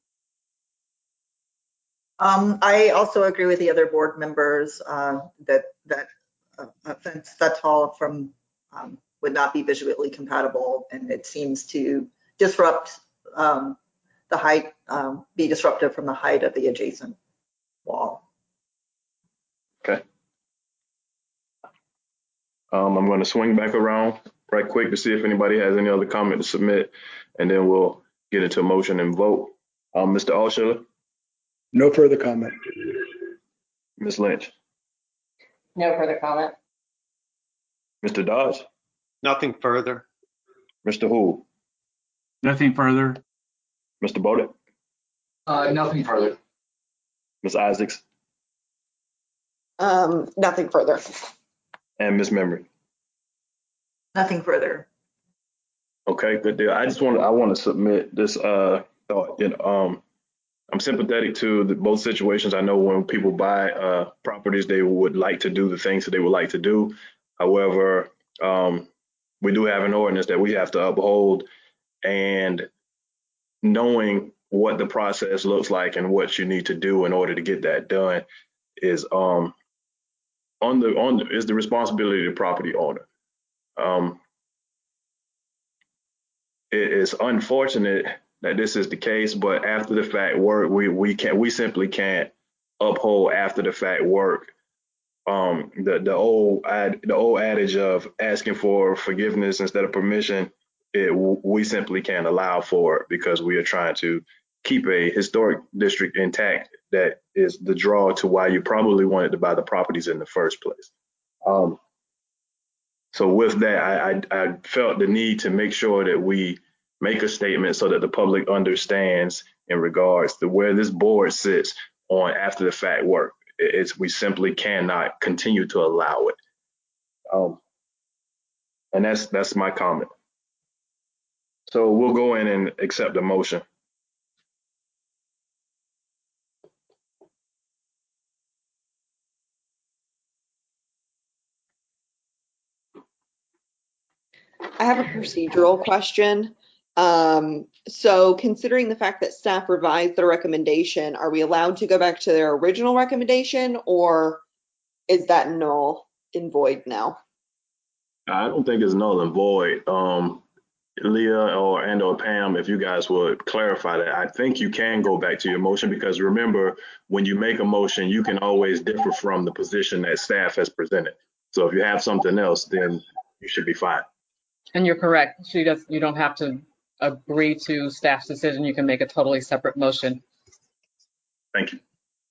Um, I also agree with the other board members uh, that that uh, a fence that tall from um, would not be visually compatible, and it seems to disrupt um, the height, um, be disruptive from the height of the adjacent wall. Okay. Um, I'm going to swing back around right quick to see if anybody has any other comment to submit, and then we'll get into a motion and vote. Um, Mister Alshiller. No further comment. Miz Lynch. No further comment. Mister Dodge. Nothing further. Mister Hu. Nothing further. Mister Bowden. Uh, nothing further. Miz Isaacs. Um, nothing further. And Miz Memory. Nothing further. Okay, good deal. I just want to, I want to submit this uh thought. You know, um, I'm sympathetic to the, both situations. I know when people buy uh properties, they would like to do the things that they would like to do. However, um, we do have an ordinance that we have to uphold, and knowing what the process looks like and what you need to do in order to get that done is um on the on the, is the responsibility of the property owner. Um, it is unfortunate that this is the case, but after the fact work, we we can't we simply can't uphold after the fact work. Um, the the old ad, the old adage of asking for forgiveness instead of permission, it we simply can't allow for it because we are trying to keep a historic district intact. That is the draw to why you probably wanted to buy the properties in the first place. Um, so with that, I, I I felt the need to make sure that we make a statement so that the public understands in regards to where this board sits on after the fact work. It's we simply cannot continue to allow it. Um, and that's that's my comment. So we'll go in and accept the motion. I have a procedural question. Um, so considering the fact that staff revised their recommendation, are we allowed to go back to their original recommendation, or is that null and void now? I don't think it's null and void. Um, Leah or and or Pam, if you guys would clarify that. I think you can go back to your motion because remember, when you make a motion, you can always differ from the position that staff has presented. So if you have something else, then you should be fine. And you're correct. She does. You don't have to agree to staff's decision. You can make a totally separate motion. Thank you.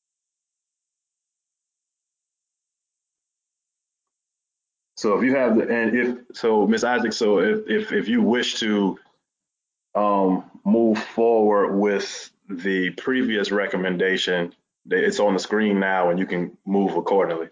So if you have the, and if, so Miz Isaac, so if, if, if you wish to um, move forward with the previous recommendation, it's on the screen now and you can move accordingly.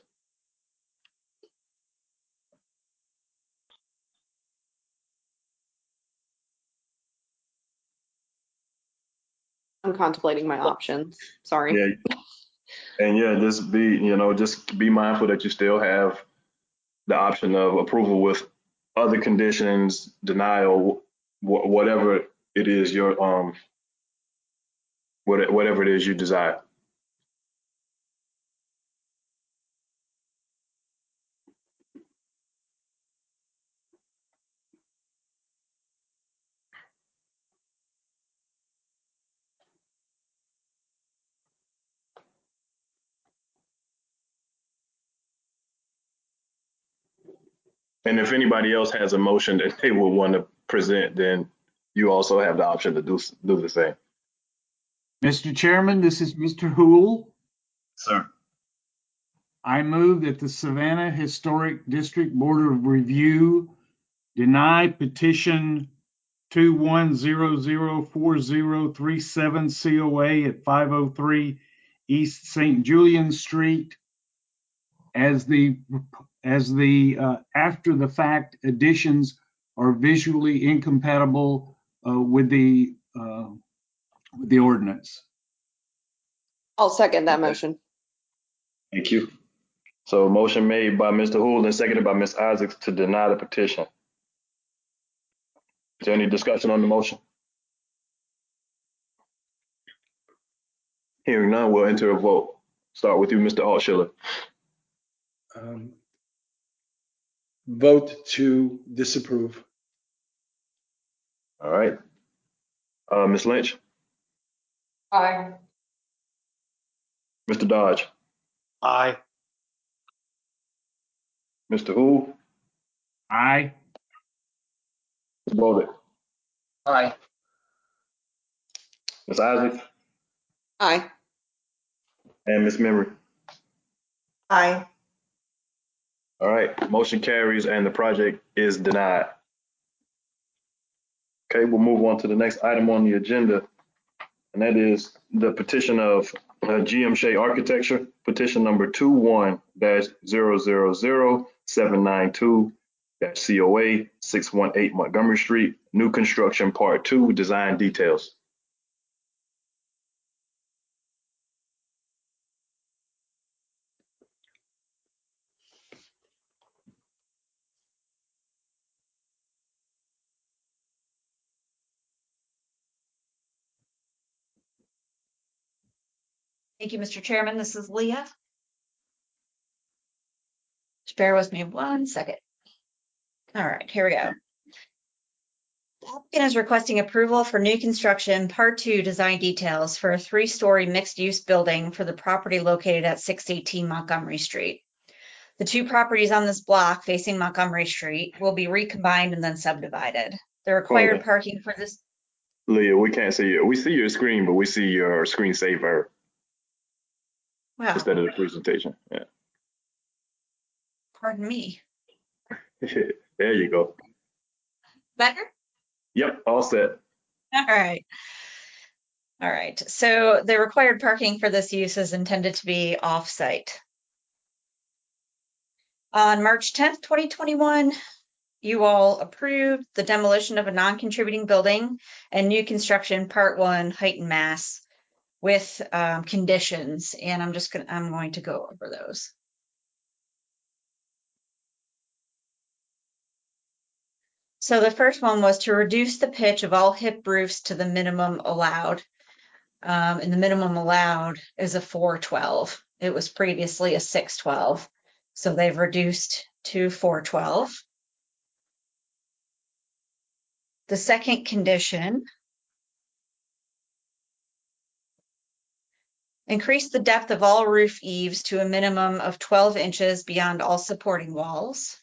I'm contemplating my options. Sorry. Yeah. And yeah, just be, you know, just be mindful that you still have the option of approval with other conditions, denial, wh- whatever it is your, um, what- whatever it is you desire. And if anybody else has a motion that they will want to present, then you also have the option to do, do the same. Mister Chairman, this is Mister Hool. Sir. I move that the Savannah Historic District Board of Review deny petition two one zero zero four zero three seven C O A at five oh three East Saint Julian Street as the as the uh, after the fact additions are visually incompatible uh, with the uh, with the ordinance. I'll second that motion. Thank you. So motion made by Mister Hool and seconded by Miz Isaacs to deny the petition. Is there any discussion on the motion? Hearing none, we'll enter a vote. Start with you, Mister Altschiller. Um, vote to disapprove. All right. Uh, Miz Lynch, Aye. Mister Dodge, Aye. Mister Hool, Aye. Miz Bolick, Aye. Miz Isaacs, Aye. and Miz Memory. Aye. All right, motion carries and the project is denied. Okay, we'll move on to the next item on the agenda, and that is the petition of uh, G M Shea Architecture, petition number two one dash zero zero zero seven nine two dash C O A six one eight Montgomery Street, new construction part two, design details. Thank you, Mister Chairman. This is Leah. Just bear with me one second. All right, here we go. The applicant is requesting approval for new construction, part two design details for a three-story mixed-use building for the property located at six eighteen Montgomery Street. The two properties on this block facing Montgomery Street will be recombined and then subdivided. The required Okay. parking for this, Leah, we can't see you. We see your screen, but we see your screensaver wow, instead of the presentation. Yeah. pardon me. There you go. Better? Yep, all set. All right. All right. So the required parking for this use is intended to be off-site. On March tenth, twenty twenty-one, you all approved the demolition of a non-contributing building and new construction part one height and mass with um, conditions. And I'm just going to, I'm going to go over those. So the first one was to reduce the pitch of all hip roofs to the minimum allowed. Um, and the minimum allowed is a four twelve. It was previously a six twelve. So they've reduced to four twelve. The second condition, increase the depth of all roof eaves to a minimum of twelve inches beyond all supporting walls.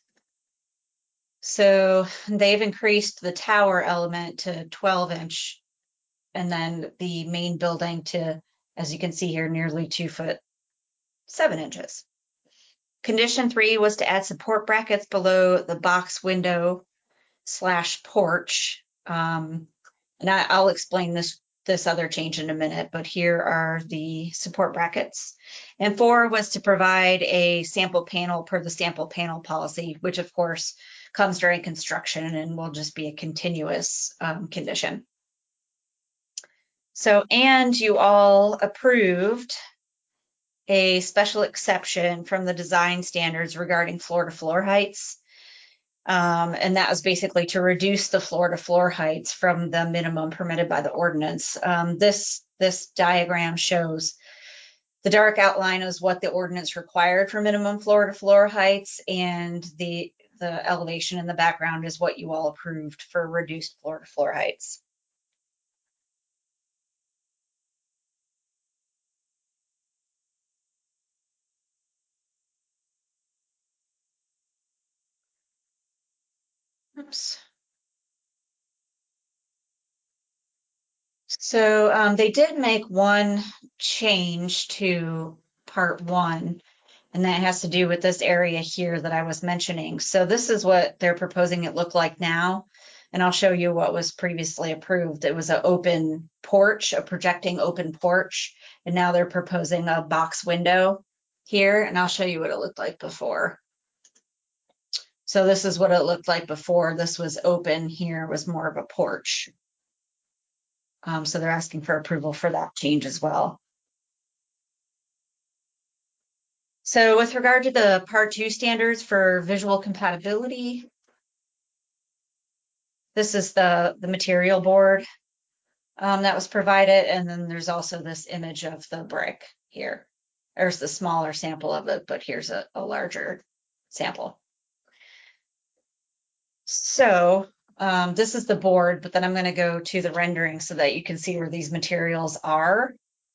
So they've increased the tower element to twelve inch and then the main building to, as you can see here, nearly two foot, seven inches. Condition three was to add support brackets below the box window slash porch. Um, and I, I'll explain this, this other change in a minute, but here are the support brackets. And four was to provide a sample panel per the sample panel policy, which of course comes during construction and will just be a continuous um, condition. So, and you all approved a special exception from the design standards regarding floor to floor heights. Um, and that was basically to reduce the floor to floor heights from the minimum permitted by the ordinance. Um, this, this diagram shows the dark outline is what the ordinance required for minimum floor to floor heights, and the, the elevation in the background is what you all approved for reduced floor to floor heights. Oops. So um, they did make one change to part one, and that has to do with this area here that I was mentioning. So this is what they're proposing it look like now, and I'll show you what was previously approved. It was an open porch, a projecting open porch, and now they're proposing a box window here, and I'll show you what it looked like before. So this is what it looked like before. This was open, here was more of a porch. Um, so they're asking for approval for that change as well. So with regard to the part two standards for visual compatibility, this is the, the material board um, that was provided. And then there's also this image of the brick here. There's the smaller sample of it, but here's a, a larger sample. So um, this is the board, but then I'm going to go to the rendering so that you can see where these materials are.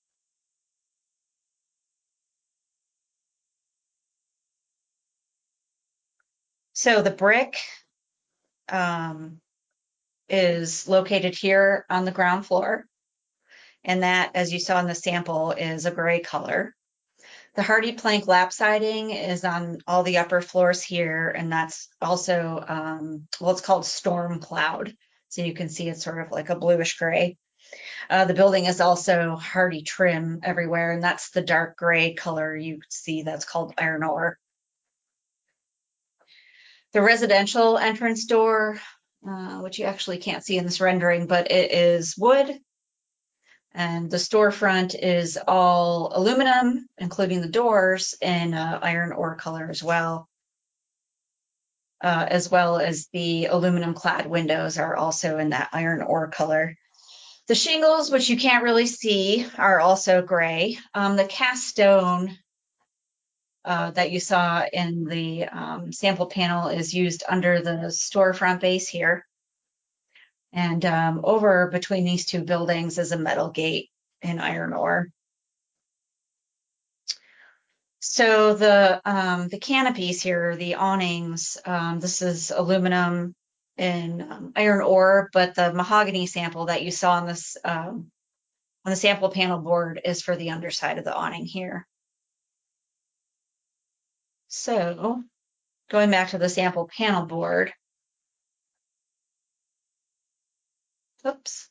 So the brick um, is located here on the ground floor. And that, as you saw in the sample, is a gray color. The hardy plank lap siding is on all the upper floors here, and that's also, um, well, it's called storm cloud. So you can see it's sort of like a bluish gray. Uh, the building is also hardy trim everywhere, and that's the dark gray color you see that's called iron ore. The residential entrance door, uh, which you actually can't see in this rendering, but it is wood. And the storefront is all aluminum, including the doors, in uh, iron ore color as well. Uh, as well as the aluminum clad windows are also in that iron ore color. The shingles, which you can't really see, are also gray. Um, the cast stone uh, that you saw in the um, sample panel is used under the storefront base here. And um, over between these two buildings is a metal gate in iron ore. So the um, the canopies here, the awnings, um, this is aluminum and um, iron ore, but the mahogany sample that you saw on this um, on the sample panel board is for the underside of the awning here. So going back to the sample panel board, oops.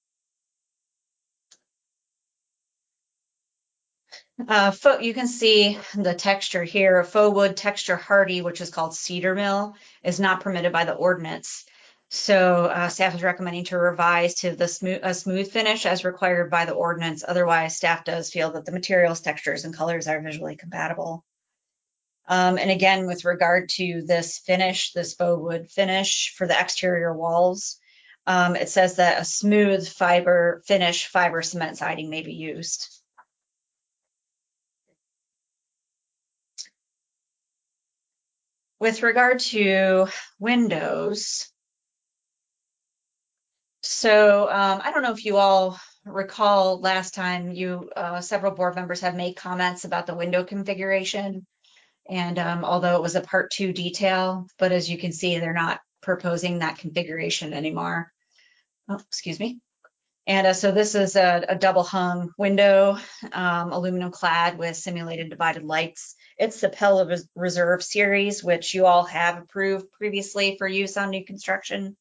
Uh, you can see the texture here. Faux wood texture hardy, which is called cedar mill, is not permitted by the ordinance. So uh, staff is recommending to revise to the smooth, a smooth finish as required by the ordinance. Otherwise, staff does feel that the materials, textures, and colors are visually compatible. Um, and again, with regard to this finish, this faux wood finish for the exterior walls, um, it says that a smooth fiber finish fiber cement siding may be used. With regard to windows, so um, I don't know if you all recall last time you, uh, several board members have made comments about the window configuration. And um, although it was a part two detail, but as you can see, they're not proposing that configuration anymore. Oh, excuse me. And uh, so this is a, a double hung window, um, aluminum clad with simulated divided lights. It's the Pella Reserve series, which you all have approved previously for use on new construction.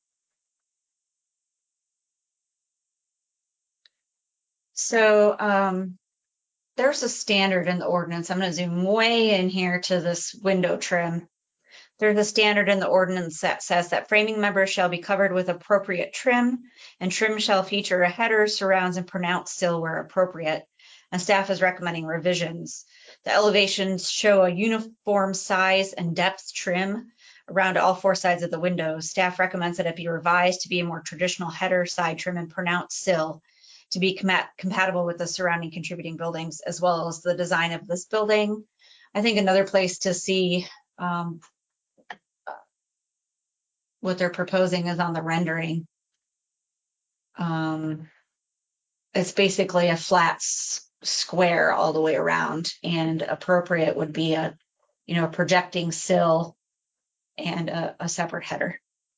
So um, there's a standard in the ordinance. I'm going to zoom way in here to this window trim. There's a standard in the ordinance that says that framing members shall be covered with appropriate trim, and trim shall feature a header, surrounds, and pronounced sill where appropriate. And staff is recommending revisions. The elevations show a uniform size and depth trim around all four sides of the window. Staff recommends that it be revised to be a more traditional header, side trim, and pronounced sill to be com compatible with the surrounding contributing buildings, as well as the design of this building. I think another place to see um, what they're proposing is on the rendering. Um, it's basically a flat square all the way around, and appropriate would be a, you know, a projecting sill and a, a separate header.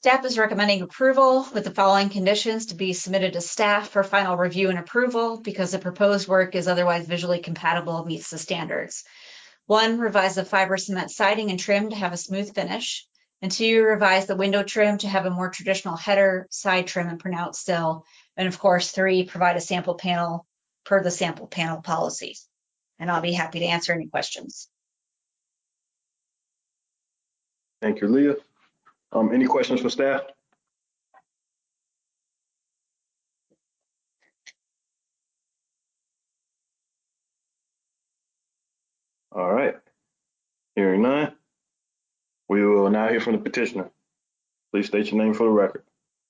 Staff is recommending approval with the following conditions to be submitted to staff for final review and approval because the proposed work is otherwise visually compatible, meets the standards. One, revise the fiber cement siding and trim to have a smooth finish. And two, revise the window trim to have a more traditional header, side trim, and pronounced sill. And of course, three, provide a sample panel per the sample panel policies. And I'll be happy to answer any questions. Thank you, Leah. Um, any questions for staff? All right. Hearing none, we will now hear from the petitioner. Please state your name for the record.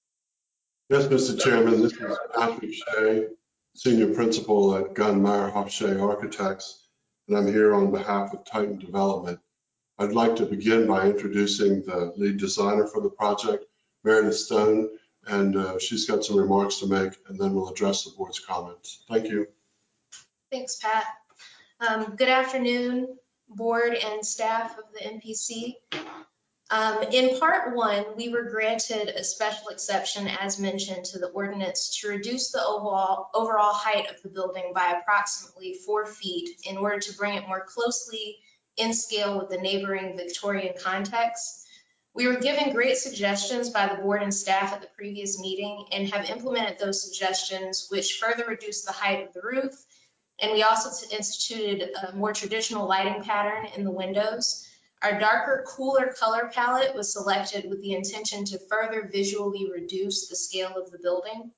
Yes, Mister Chairman, this is Patrick Shea, Senior Principal at Gunn Meyer Hofshea Architects, and I'm here on behalf of Titan Development. I'd like to begin by introducing the lead designer for the project, Meredith Stone, and uh, she's got some remarks to make, and then we'll address the board's comments. Thank you. Thanks, Pat. Um, good afternoon, board and staff of the M P C. Um, in part one, we were granted a special exception, as mentioned, to the ordinance to reduce the overall, overall height of the building by approximately four feet in order to bring it more closely in scale with the neighboring Victorian context. We were given great suggestions by the board and staff at the previous meeting and have implemented those suggestions, which further reduce the height of the roof. And we also instituted a more traditional lighting pattern in the windows. Our darker, cooler color palette was selected with the intention to further visually reduce the scale of the building.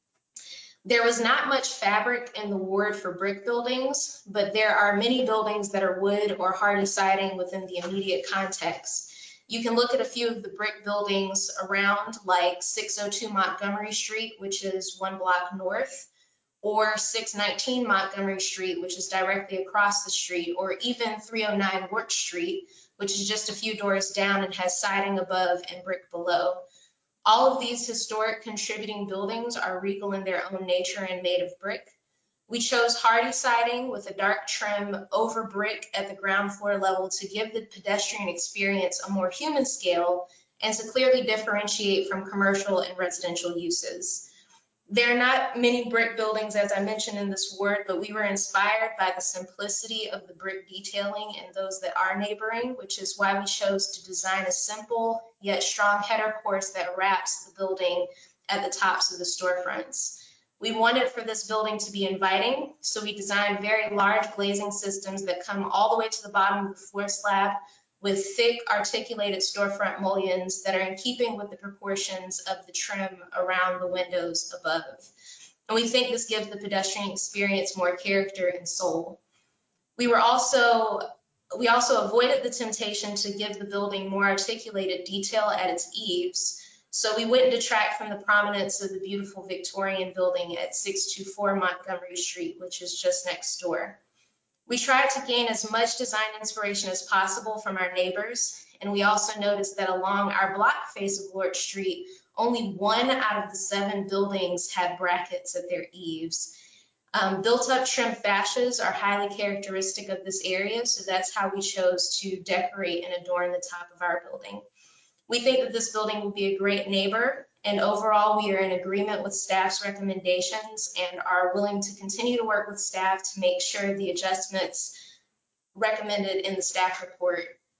There was not much fabric in the ward for brick buildings, but there are many buildings that are wood or hardy siding within the immediate context. You can look at a few of the brick buildings around, like six oh two Montgomery Street, which is one block north, or six nineteen Montgomery Street, which is directly across the street, or even three oh nine Wirt Street, which is just a few doors down and has siding above and brick below. All of these historic contributing buildings are regal in their own nature and made of brick. We chose hardy siding with a dark trim over brick at the ground floor level to give the pedestrian experience a more human scale and to clearly differentiate from commercial and residential uses. There are not many brick buildings, as I mentioned, in this ward, but we were inspired by the simplicity of the brick detailing in those that are neighboring, which is why we chose to design a simple yet strong header course that wraps the building at the tops of the storefronts. We wanted for this building to be inviting, so we designed very large glazing systems that come all the way to the bottom of the floor slab with thick articulated storefront mullions that are in keeping with the proportions of the trim around the windows above. And we think this gives the pedestrian experience more character and soul. We were also, we also avoided the temptation to give the building more articulated detail at its eaves, so we wouldn't detract from the prominence of the beautiful Victorian building at six two four Montgomery Street, which is just next door. We tried to gain as much design inspiration as possible from our neighbors, and we also noticed that along our block face of Wirt Street, only one out of the seven buildings had brackets at their eaves. Um, built-up trim fascias are highly characteristic of this area, so that's how we chose to decorate and adorn the top of our building. We think that this building will be a great neighbor, and overall we are in agreement with staff's recommendations and are willing to continue to work with staff to make sure the adjustments recommended in the staff report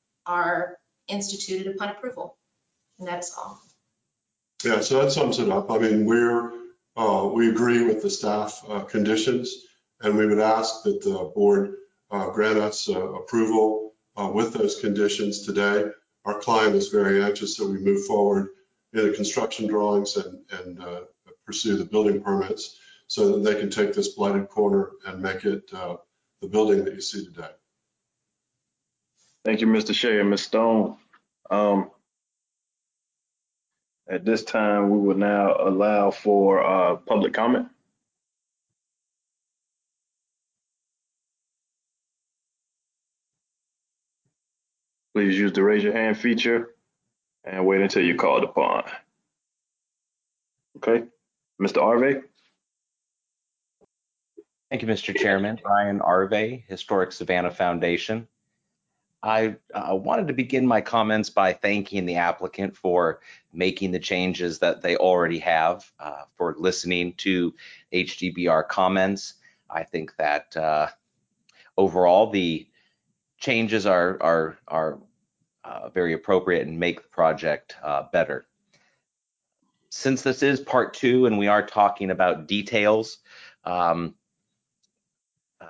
are instituted upon approval. And that's all. Yeah, so that sums it up. I mean, we're, uh, we agree with the staff uh, conditions, and we would ask that the board uh, grant us uh, approval uh, with those conditions today. Our client is very anxious that we move forward in the construction drawings and, and uh, pursue the building permits so that they can take this blighted corner and make it uh, the building that you see today. Thank you, Mister Shea and Miz Stone. Um, at this time, we will now allow for uh, public comment. Please use the raise your hand feature and wait until you're called upon. Okay, Mister Arve. Thank you, Mister Chairman. Ryan Arve, Historic Savannah Foundation. I uh, wanted to begin my comments by thanking the applicant for making the changes that they already have, uh, for listening to H D B R comments. I think that uh, overall the changes are are are uh, very appropriate and make the project uh, better. Since this is part two and we are talking about details, um, uh,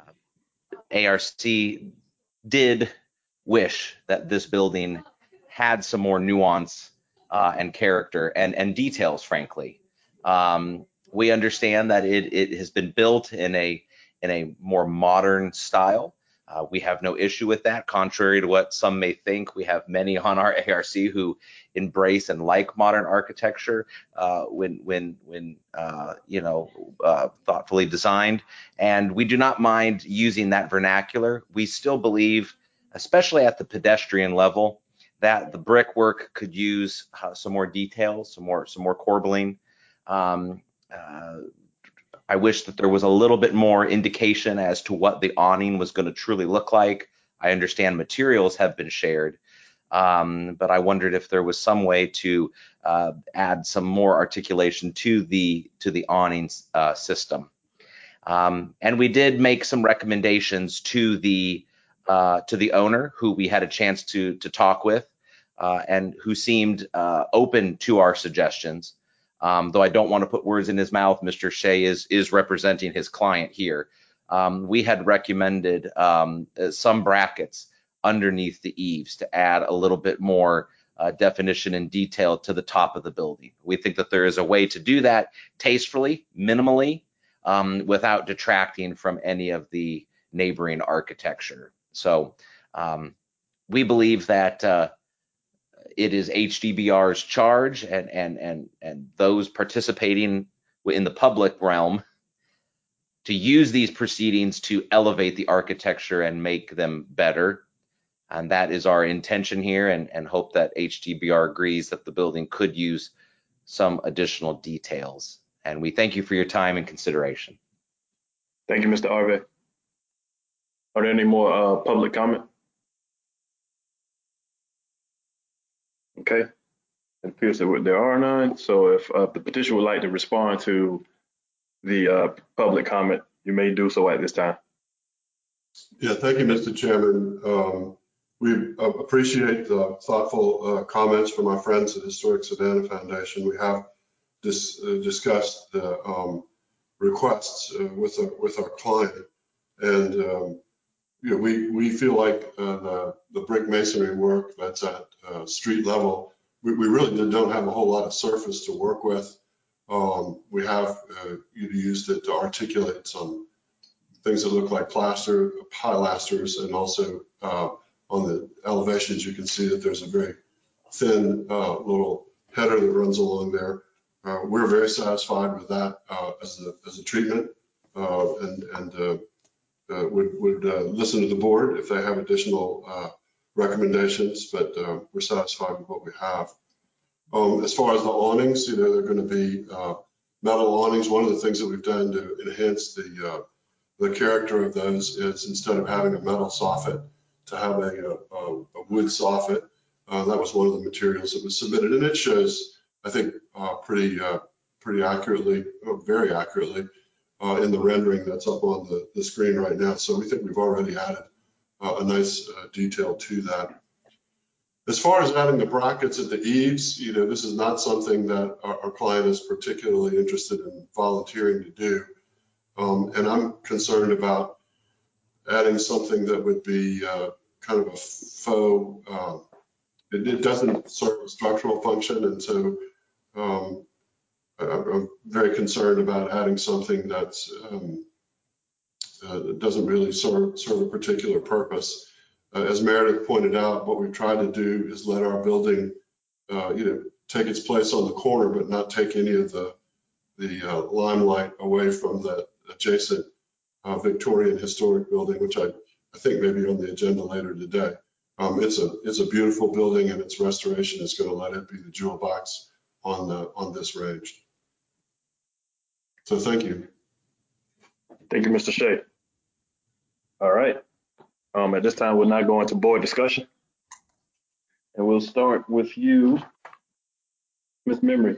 A R C did wish that this building had some more nuance uh, and character and, and details, frankly. Um, we understand that it, it has been built in a, in a more modern style. Uh, we have no issue with that, contrary to what some may think. We have many on our A R C who embrace and like modern architecture uh, when, when, when uh, you know, uh, thoughtfully designed. And we do not mind using that vernacular. We still believe, especially at the pedestrian level, that the brickwork could use uh, some more details, some more, some more corbelling. Um, uh, I wish that there was a little bit more indication as to what the awning was going to truly look like. I understand materials have been shared, um, but I wondered if there was some way to uh, add some more articulation to the to the awning uh, system. Um, and we did make some recommendations to the uh, to the owner, who we had a chance to to talk with, uh, and who seemed uh, open to our suggestions. Um, though I don't want to put words in his mouth, Mister Shea is is representing his client here. Um, we had recommended um, some brackets underneath the eaves to add a little bit more uh, definition and detail to the top of the building. We think that there is a way to do that tastefully, minimally, Um, without detracting from any of the neighboring architecture. So um, we believe that uh, it is H D B R's charge and, and, and, and those participating in the public realm to use these proceedings to elevate the architecture and make them better. And that is our intention here, and, and hope that H D B R agrees that the building could use some additional details. And we thank you for your time and consideration. Thank you, Mister Arve. Are there any more uh, public comment? Okay, it appears that there are none. So if uh, the petitioner would like to respond to the uh, public comment, you may do so at this time. Yeah, thank you, Mister Chairman. Um, we uh, appreciate the thoughtful uh, comments from our friends at Historic Savannah Foundation. We have dis uh, discussed the um, requests uh, with, our, with our client. And um, you know, we, we feel like uh, the, the brick masonry work that's at uh, street level, we, we really don't have a whole lot of surface to work with. Um, we have uh, used it to articulate some things that look like plaster, pilasters, and also uh, on the elevations, you can see that there's a very thin uh, little header that runs along there. Uh, we're very satisfied with that uh, as, a, as a treatment, uh, and, and uh, uh, would, would uh, listen to the board if they have additional uh, recommendations, but uh, we're satisfied with what we have. Um, as far as the awnings, you know, they're going to be uh, metal awnings. One of the things that we've done to enhance the uh, the character of those is, instead of having a metal soffit, to have a, a, a wood soffit. Uh, that was one of the materials that was submitted, and it shows, I think, uh, pretty uh, pretty accurately, uh, very accurately, uh, in the rendering that's up on the, the screen right now. So we think we've already added uh, a nice uh, detail to that. As far as adding the brackets at the eaves, you know, this is not something that our, our client is particularly interested in volunteering to do. Um, and I'm concerned about adding something that would be uh, kind of a faux, uh, it, it doesn't serve a structural function. And so um, I'm very concerned about adding something that's, um, uh, that doesn't really serve, serve a particular purpose. Uh, as Meredith pointed out, what we've tried to do is let our building, uh, you know, take its place on the corner, but not take any of the, the uh, limelight away from the adjacent Uh, Victorian historic building, which I, I think may be on the agenda later today. Um, it's a it's a beautiful building, and its restoration is going to let it be the jewel box on the on this range. So thank you. Thank you, Mister Shea. All right. Um, at this time, we'll now go into board discussion. And we'll start with you, Miz Memory.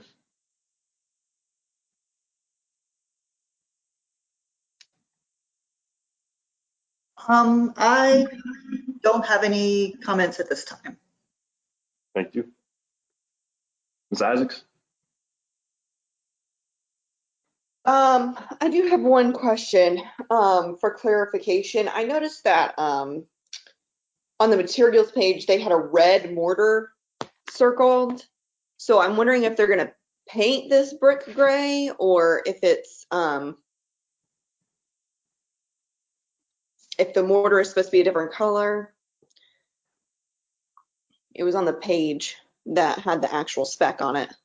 Um, I don't have any comments at this time. Thank you. Miz Isaacs? Um, I do have one question um, for clarification. I noticed that um, on the materials page, they had a red mortar circled. So I'm wondering if they're going to paint this brick gray or if it's, um, if the mortar is supposed to be a different color. It was on the page that had the actual spec on it.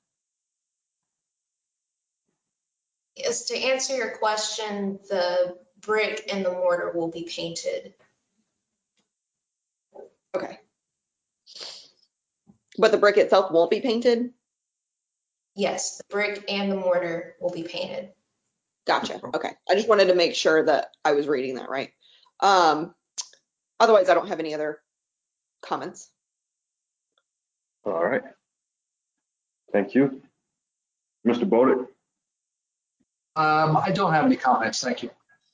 Yes, to answer your question, the brick and the mortar will be painted. Okay. But the brick itself won't be painted? Yes, the brick and the mortar will be painted. Gotcha. Okay. I just wanted to make sure that I was reading that right. Um, otherwise, I don't have any other comments. All right. Thank you. Mister Bowden? Um, I don't have any comments. Thank you.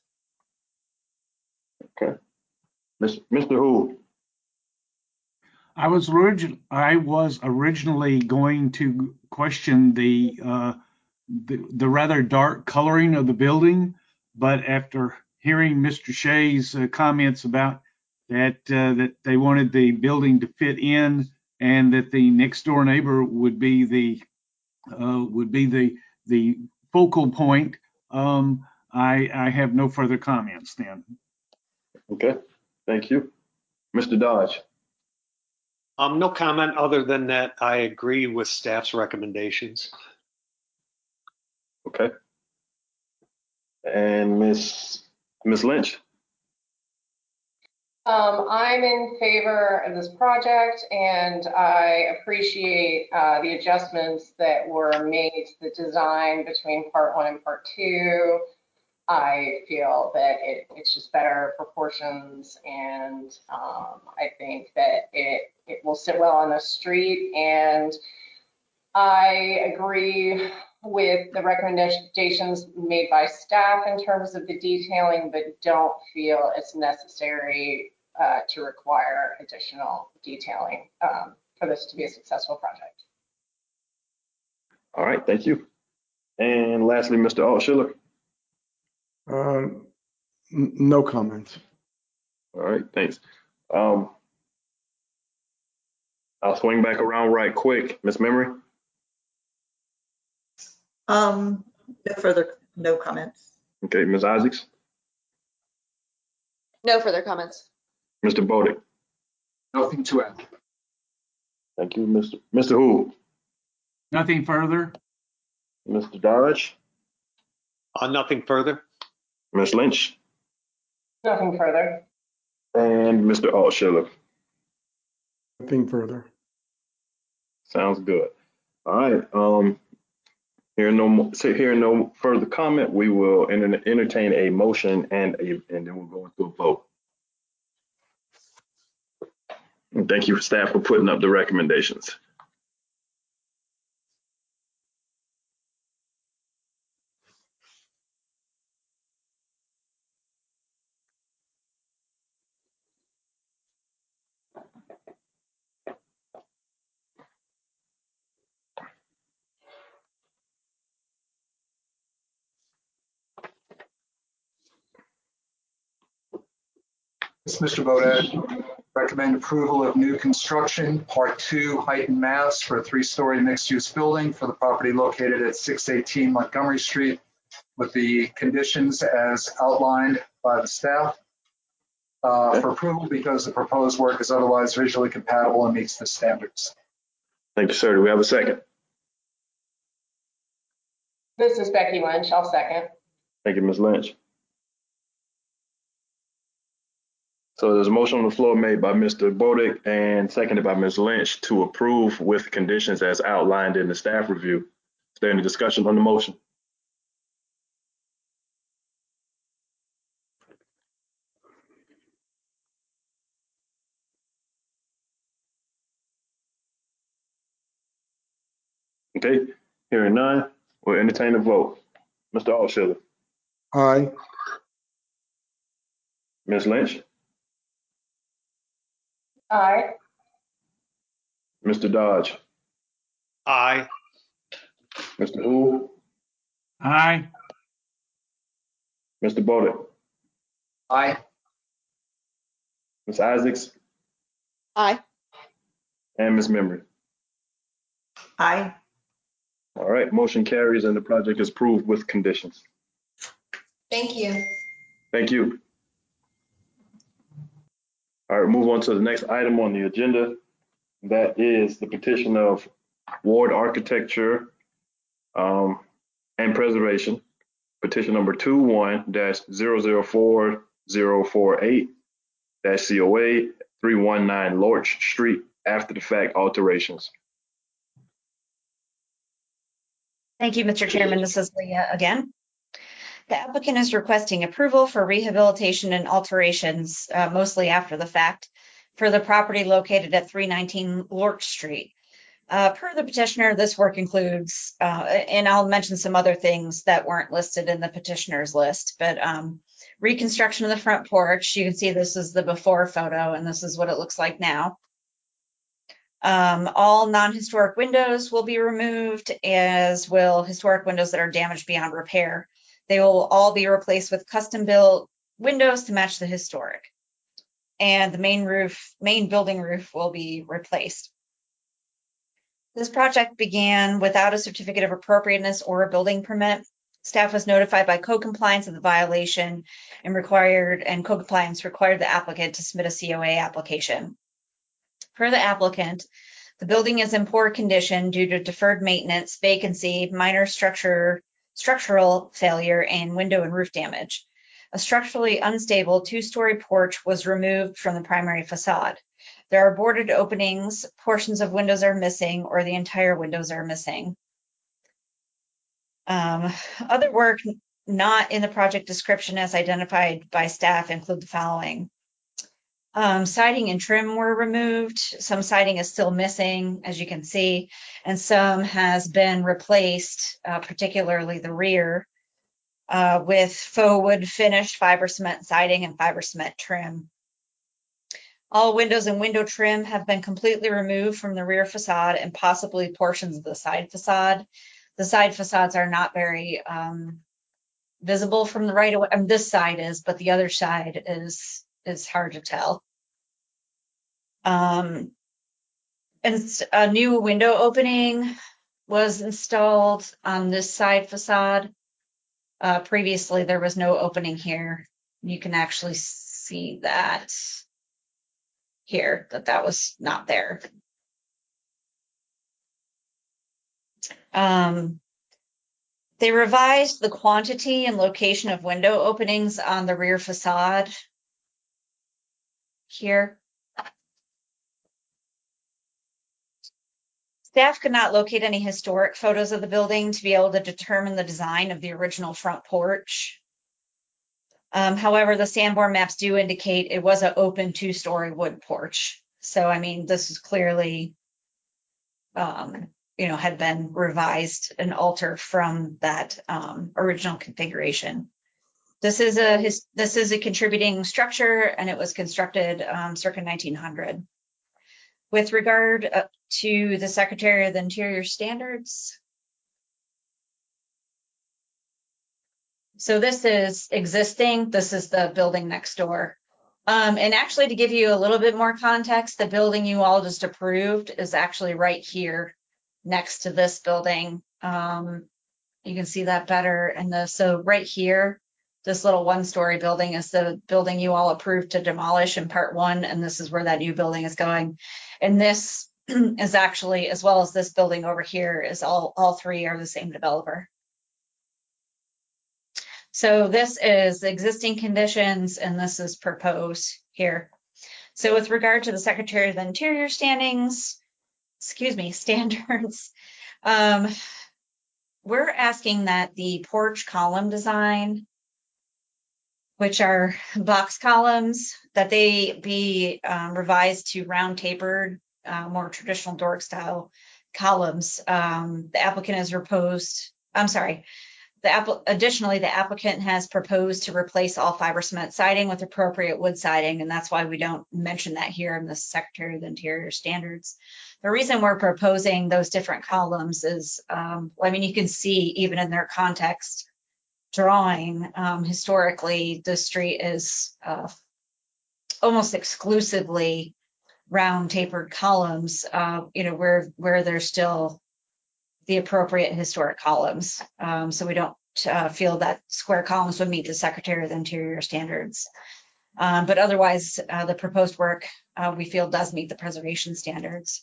Okay. Mister Hu? I was origin I was originally going to question the, uh, the the rather dark coloring of the building, but after hearing Mister Shea's uh, comments about that uh, that they wanted the building to fit in and that the next door neighbor would be the uh, would be the the focal point, um, I I have no further comments then. Okay. Thank you. Mister Dodge? Um, no comment other than that I agree with staff's recommendations. Okay. And Miss Miss Lynch? Um, I'm in favor of this project, and I appreciate uh, the adjustments that were made to the design between part one and part two. I feel that it, it's just better proportions, and um, I think that it, it will sit well on the street, and I agree with the recommendations made by staff in terms of the detailing, but don't feel it's necessary uh, to require additional detailing um, for this to be a successful project. All right. Thank you. And lastly, Mister Altschiller? Um, n- no comments. All right. Thanks. Um, I'll swing back around right quick. Miss Memory? Um, no further, no comments. Okay. Miz Isaacs? No further comments. Mister Bowden? Nothing to add. Thank you. Mister Mister Hu? Nothing further. Mister Dodge? Uh, nothing further. Miss Lynch? Nothing further. And Mister Altschiller? Nothing further. Sounds good. All right. Um, here no more, so here no further comment. We will enter, entertain a motion and a, and then we'll go into a vote. And thank you, staff, for putting up the recommendations. This is Mister Bodett. Recommend approval of new construction, part two, height and mass for a three-story mixed-use building for the property located at six eighteen Montgomery Street with the conditions as outlined by the staff uh, for approval because the proposed work is otherwise visually compatible and meets the standards. Thank you, sir. Do we have a second? This is Becky Lynch. I'll second. Thank you, Miz Lynch. So there's a motion on the floor made by Mister Bodick and seconded by Miz Lynch to approve with conditions as outlined in the staff review. Is there any discussion on the motion? Okay, hearing none, we'll entertain a vote. Mister Altshuler, Aye. Miz Lynch, Aye. Mister Dodge, Aye. Mister Uhl, Aye. Mister Bowden, Aye. Miz Isaacs, Aye. and Miz Memory. Aye. All right, motion carries and the project is approved with conditions. Thank you. Thank you. All right, move on to the next item on the agenda. That is the petition of Ward Architecture um, and Preservation, petition number two one dash zero zero four zero four eight dash C O A three one nine Lorch Street after the fact alterations. Thank you, Mister Chairman. This is Leah again. The applicant is requesting approval for rehabilitation and alterations, uh, mostly after the fact, for the property located at three nineteen Lorch Street. Uh, per the petitioner, this work includes, uh, and I'll mention some other things that weren't listed in the petitioner's list, but um, reconstruction of the front porch. You can see this is the before photo, and this is what it looks like now. Um, all non-historic windows will be removed, as will historic windows that are damaged beyond repair. They will all be replaced with custom-built windows to match the historic. And the main roof, main building roof will be replaced. This project began without a certificate of appropriateness or a building permit. Staff was notified by code compliance of the violation and required, and code compliance required the applicant to submit a C O A application. Per the applicant, the building is in poor condition due to deferred maintenance, vacancy, minor structure, structural failure, and window and roof damage. A structurally unstable two-story porch was removed from the primary facade. There are boarded openings, portions of windows are missing, or the entire windows are missing. Um, other work not in the project description as identified by staff include the following. Um, siding and trim were removed. Some siding is still missing, as you can see, and some has been replaced, uh, particularly the rear, uh, with faux wood finished fiber cement siding and fiber cement trim. All windows and window trim have been completely removed from the rear facade and possibly portions of the side facade. The side facades are not very um, visible from the right away. I mean, this side is, but the other side is is hard to tell. Um, and a new window opening was installed on this side facade. Uh, previously, there was no opening here. You can actually see that here, that that was not there. Um, they revised the quantity and location of window openings on the rear facade here. Staff could not locate any historic photos of the building to be able to determine the design of the original front porch. Um, however, the Sanborn maps do indicate it was an open two-story wood porch. So, I mean, this is clearly, um, you know, had been revised and altered from that um, original configuration. This is a his, this is a contributing structure, and it was constructed um, circa nineteen hundred. With regard uh, to the Secretary of the Interior standards, so this is existing. This is the building next door. Um, and actually, to give you a little bit more context, the building you all just approved is actually right here next to this building. Um, you can see that better. And the so right here, this little one-story building is the building you all approved to demolish in part one, and this is where that new building is going. And this is actually, as well as this building over here, is all all three are the same developer. So this is existing conditions, and this is proposed here. So with regard to the Secretary of the Interior standings, excuse me, standards, um, we're asking that the porch column design, which are box columns, that they be um, revised to round tapered, uh, more traditional Doric style columns. Um, the applicant has proposed, I'm sorry, the app, additionally, the applicant has proposed to replace all fiber cement siding with appropriate wood siding, and that's why we don't mention that here in the Secretary of the Interior standards. The reason we're proposing those different columns is, um, I mean, you can see even in their context drawing, um, historically, the street is uh, almost exclusively round tapered columns, uh, you know, where where there's still the appropriate historic columns. Um, so we don't uh, feel that square columns would meet the Secretary of the Interior standards. Um, but otherwise, uh, the proposed work uh, we feel does meet the preservation standards.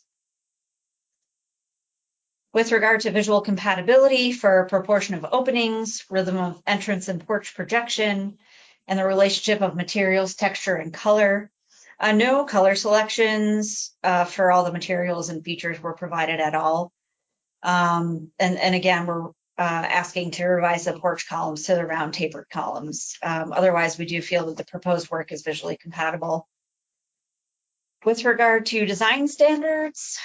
With regard to visual compatibility for proportion of openings, rhythm of entrance and porch projection, and the relationship of materials, texture, and color, uh, no color selections uh, for all the materials and features were provided at all. Um, and, and again, we're uh, asking to revise the porch columns to the round tapered columns. Um, otherwise, we do feel that the proposed work is visually compatible. With regard to design standards,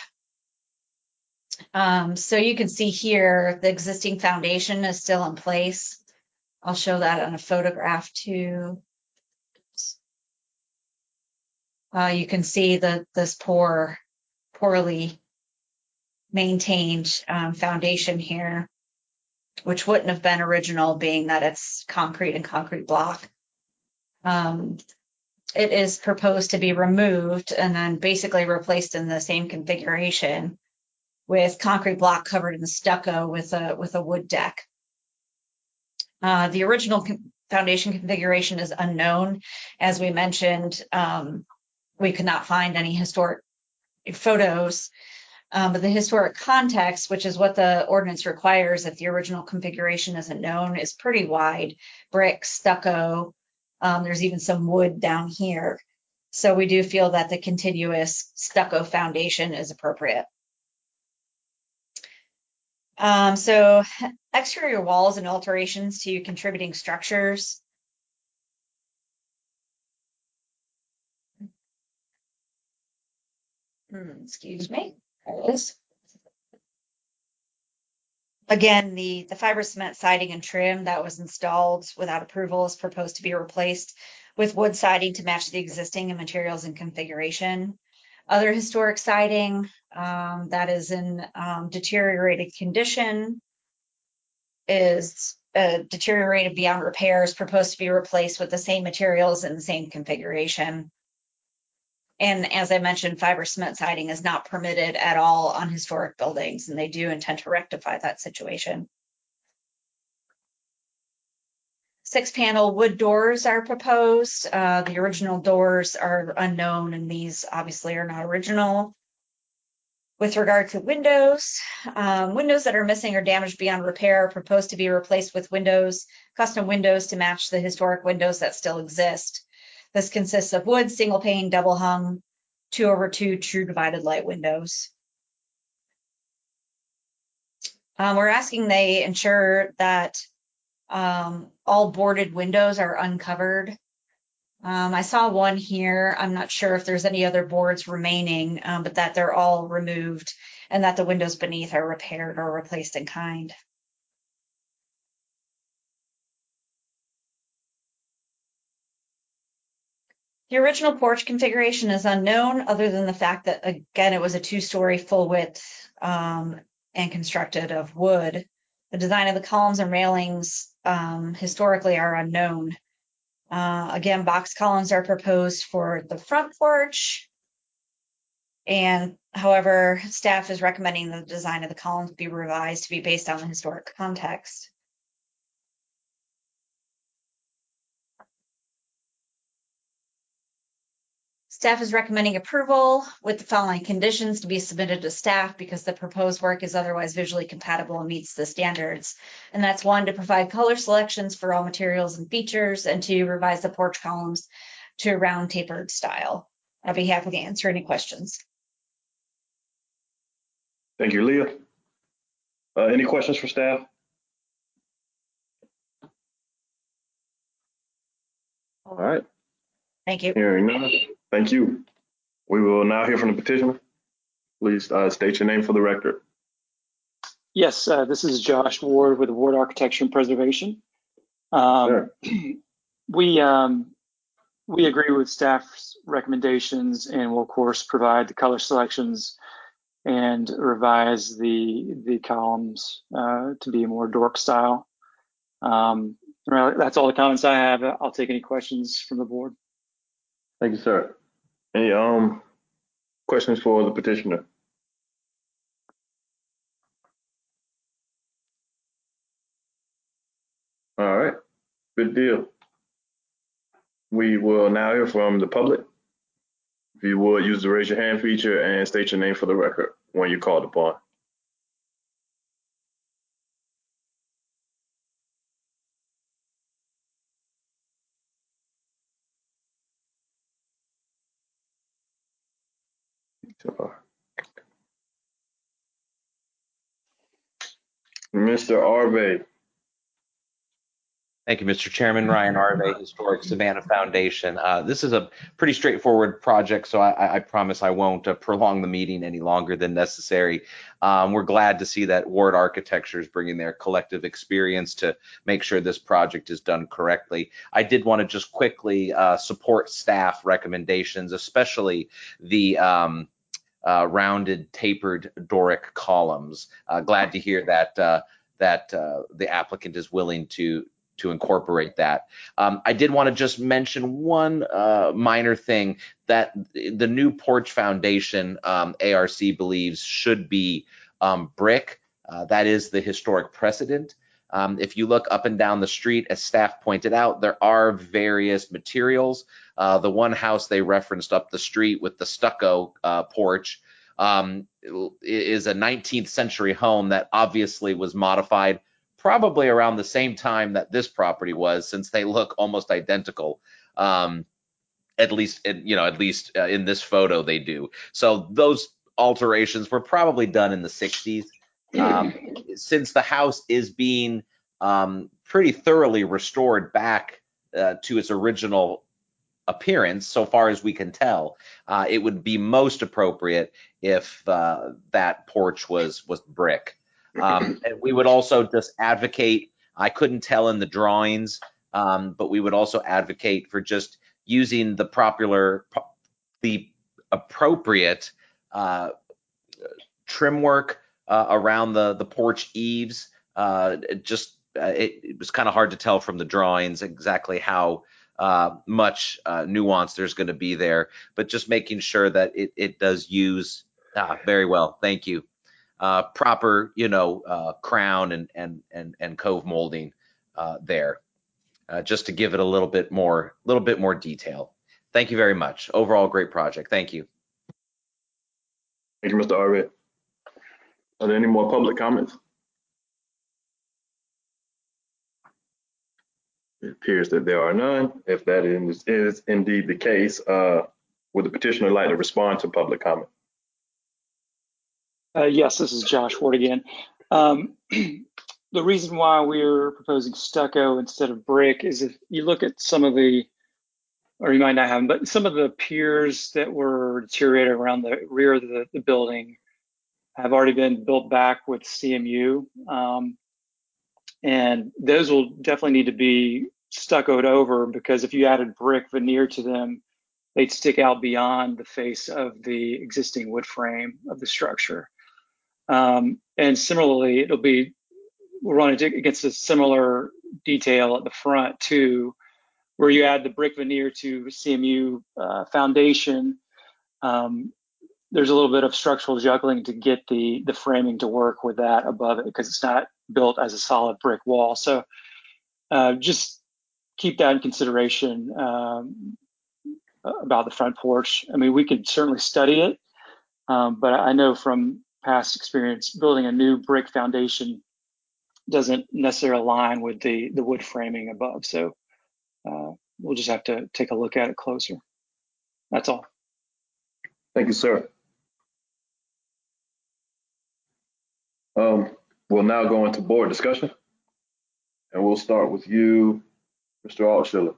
um, so you can see here the existing foundation is still in place. I'll show that on a photograph too. Uh, you can see that this poor, poorly maintained um, foundation here, which wouldn't have been original, being that it's concrete and concrete block. Um, it is proposed to be removed and then basically replaced in the same configuration with concrete block covered in stucco with a with a wood deck. Uh, the original con- foundation configuration is unknown. As we mentioned, um, we could not find any historic photos. Um, but the historic context, which is what the ordinance requires if the original configuration isn't known, is pretty wide. Brick, stucco, um, there's even some wood down here. So we do feel that the continuous stucco foundation is appropriate. Um, so exterior walls and alterations to contributing structures. Hmm, excuse me. There it is. Again, the, the fiber cement siding and trim that was installed without approval is proposed to be replaced with wood siding to match the existing materials and configuration. Other historic siding um, that is in um, deteriorated condition is uh, deteriorated beyond repair is proposed to be replaced with the same materials and the same configuration. And as I mentioned, fiber cement siding is not permitted at all on historic buildings, and they do intend to rectify that situation. Six panel wood doors are proposed. Uh, the original doors are unknown, and these obviously are not original. With regard to windows, um, windows that are missing or damaged beyond repair are proposed to be replaced with windows, custom windows to match the historic windows that still exist. This consists of wood, single pane, double hung, two over two true divided light windows. Um, we're asking they ensure that um, all boarded windows are uncovered. Um, I saw one here. I'm not sure if there's any other boards remaining, um, but that they're all removed and that the windows beneath are repaired or replaced in kind. The original porch configuration is unknown, other than the fact that, again, it was a two-story full width um, and constructed of wood. The design of the columns and railings um, historically are unknown. Uh, again, box columns are proposed for the front porch. And however, staff is recommending the design of the columns be revised to be based on the historic context. Staff is recommending approval with the following conditions to be submitted to staff because the proposed work is otherwise visually compatible and meets the standards. And that's one, to provide color selections for all materials and features, and to revise the porch columns to a round tapered style. I'll be happy to answer any questions. Thank you, Leah. Uh, any questions for staff? All right. Thank you. Hearing none. Thank you. We will now hear from the petitioner. Please uh, state your name for the record. Yes, uh, this is Josh Ward with Ward Architecture and Preservation. Um, we um, we agree with staff's recommendations and will of course provide the color selections and revise the the columns uh, to be more Doric style. Um, that's all the comments I have. I'll take any questions from the board. Thank you, sir. Any um questions for the petitioner? All right, good deal. We will now hear from the public. If you would, use the raise your hand feature and state your name for the record when you're called upon. Mister Arve. Thank you, Mister Chairman. Ryan Arve, Historic Savannah Foundation. Uh, this is a pretty straightforward project, so I, I promise I won't uh, prolong the meeting any longer than necessary. Um, we're glad to see that Ward Architecture is bringing their collective experience to make sure this project is done correctly. I did want to just quickly uh, support staff recommendations, especially the um, uh, rounded, tapered Doric columns. Uh, glad to hear that uh, that uh, the applicant is willing to to incorporate that. Um, I did want to just mention one uh, minor thing that the new porch foundation um, A R C believes should be um, brick. Uh, that is the historic precedent. Um, if you look up and down the street, as staff pointed out, there are various materials. Uh, the one house they referenced up the street with the stucco uh, porch um, is a nineteenth century home that obviously was modified probably around the same time that this property was, since they look almost identical. Um, at least, in, you know, at least uh, in this photo they do. So those alterations were probably done in the sixties. Um, since the house is being um, pretty thoroughly restored back uh, to its original appearance, so far as we can tell, uh, it would be most appropriate if uh, that porch was was brick. Um, and we would also just advocate, I couldn't tell in the drawings, um, but we would also advocate for just using the popular, the appropriate uh, trim work uh, around the, the porch eaves. Uh, it just, uh, it, it was kind of hard to tell from the drawings exactly how uh, much uh, nuance there's going to be there, but just making sure that it, it does use, ah, very well, thank you. Uh, proper, you know, uh, crown and and and and cove molding uh, there, uh, just to give it a little bit more, little bit more detail. Thank you very much. Overall, great project. Thank you. Thank you, Mister Arve. Are there any more public comments? It appears that there are none. If that is, is indeed the case, uh, would the petitioner like to respond to public comment? Uh, yes, this is Josh Ward again. Um, the reason why we're proposing stucco instead of brick is if you look at some of the, or you might not have them, but some of the piers that were deteriorated around the rear of the, the building have already been built back with C M U. Um, and those will definitely need to be stuccoed over, because if you added brick veneer to them, they'd stick out beyond the face of the existing wood frame of the structure. Um, and similarly, it'll be, we're running against a similar detail at the front too, where you add the brick veneer to C M U uh, foundation. Um, there's a little bit of structural juggling to get the, the framing to work with that above it, because it's not built as a solid brick wall. So uh, just keep that in consideration um, about the front porch. I mean, we could certainly study it, um, but I know from past experience, building a new brick foundation doesn't necessarily align with the, the wood framing above. So uh, we'll just have to take a look at it closer. That's all. Thank you, sir. Um, we'll now go into board discussion, and we'll start with you, Mister Altshuler.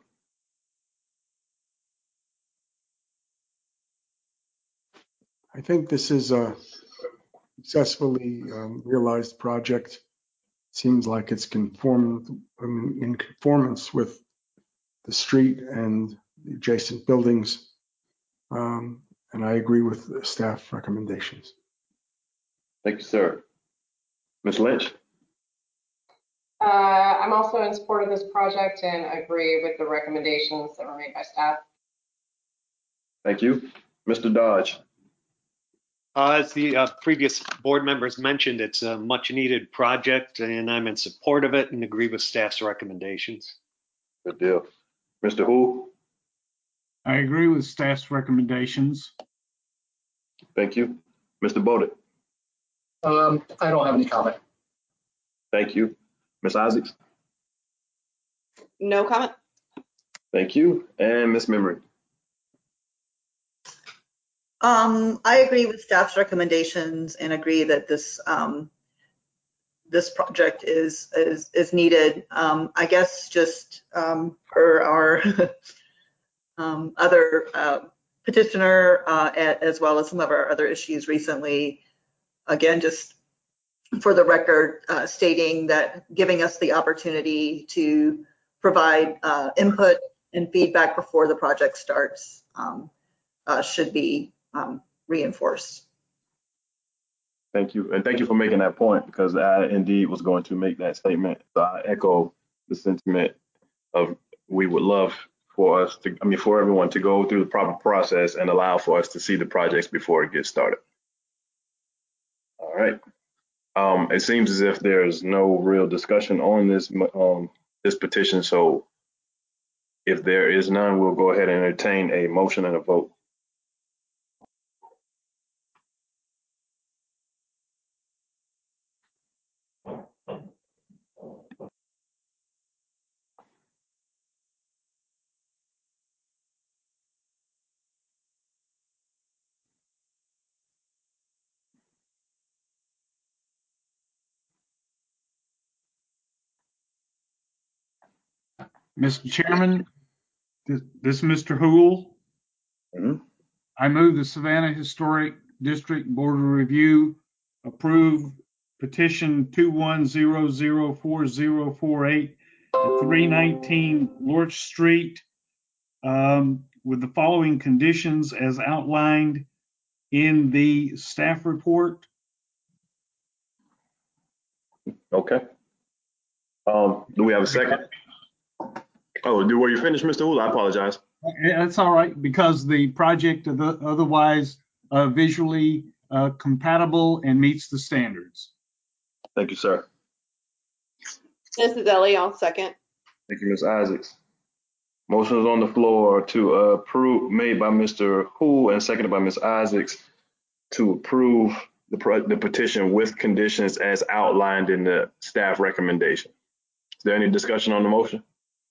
I think this is a successfully um, realized project. Seems like it's conform um, in conformance with the street and the adjacent buildings. Um, and I agree with the staff recommendations. Thank you, sir. Miz Lynch? Uh, I'm also in support of this project and agree with the recommendations that were made by staff. Thank you. Mister Dodge? Uh, as the uh, previous board members mentioned, it's a much needed project and I'm in support of it and agree with staff's recommendations. Good deal. Mister Hu? I agree with staff's recommendations. Thank you. Mister Bowden? Um, I don't have any comment. Thank you. Miz Isaacs? No comment. Thank you. And Miz Memory? Um, I agree with staff's recommendations and agree that this um, this project is is is needed. Um, I guess just um, per our um, other uh, petitioner, uh, as well as some of our other issues recently. Again, just for the record, uh, stating that giving us the opportunity to provide uh, input and feedback before the project starts um, uh, should be um, reinforced. Thank you. And thank you for making that point, because I indeed was going to make that statement. So I echo the sentiment of we would love for us to, I mean, for everyone to go through the proper process and allow for us to see the projects before it gets started. All right. Um, it seems as if there's no real discussion on this um, this petition. So if there is none, we'll go ahead and entertain a motion and a vote. Mister Chairman, this, this is Mister Hool. Mm-hmm. I move the Savannah Historic District Board of Review approve petition two one zero zero four zero four eight at three nineteen Lorch Street um, with the following conditions as outlined in the staff report. Okay. Um, do we have a second? Oh, do were you finished, Mister Hool? I apologize. That's all right, because the project is otherwise uh, visually uh, compatible and meets the standards. Thank you, sir. This is Ellie. I'll second. Thank you, Miz Isaacs. Motion is on the floor to uh, approve, made by Mister Hool and seconded by Miz Isaacs, to approve the, pro the petition with conditions as outlined in the staff recommendation. Is there any discussion on the motion?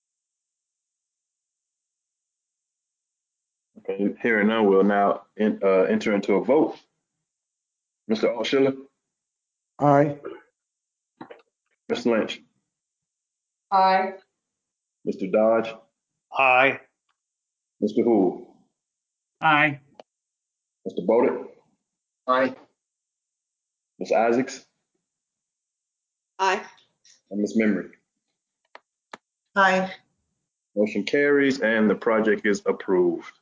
Okay, hearing none, we'll now in, uh, enter into a vote. Mister Alshiller? Aye. Miz Lynch? Aye. Mister Dodge? Aye. Mister Hool? Aye. Mister Bowden? Aye. Miz Isaacs? Aye. And Miz Memory? Aye. Motion carries and the project is approved.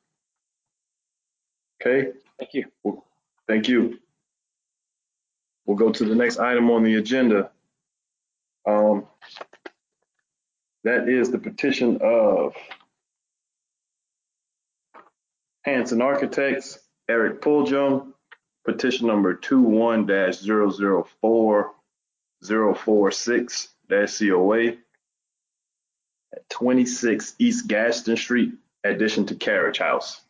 Okay. Thank you. Well, thank you. We'll go to the next item on the agenda. Um, that is the petition of Hanson Architects, Eric Puljung, petition number two one dash zero zero four zero four six dash C O A at twenty-six East Gaston Street, addition to Carriage House.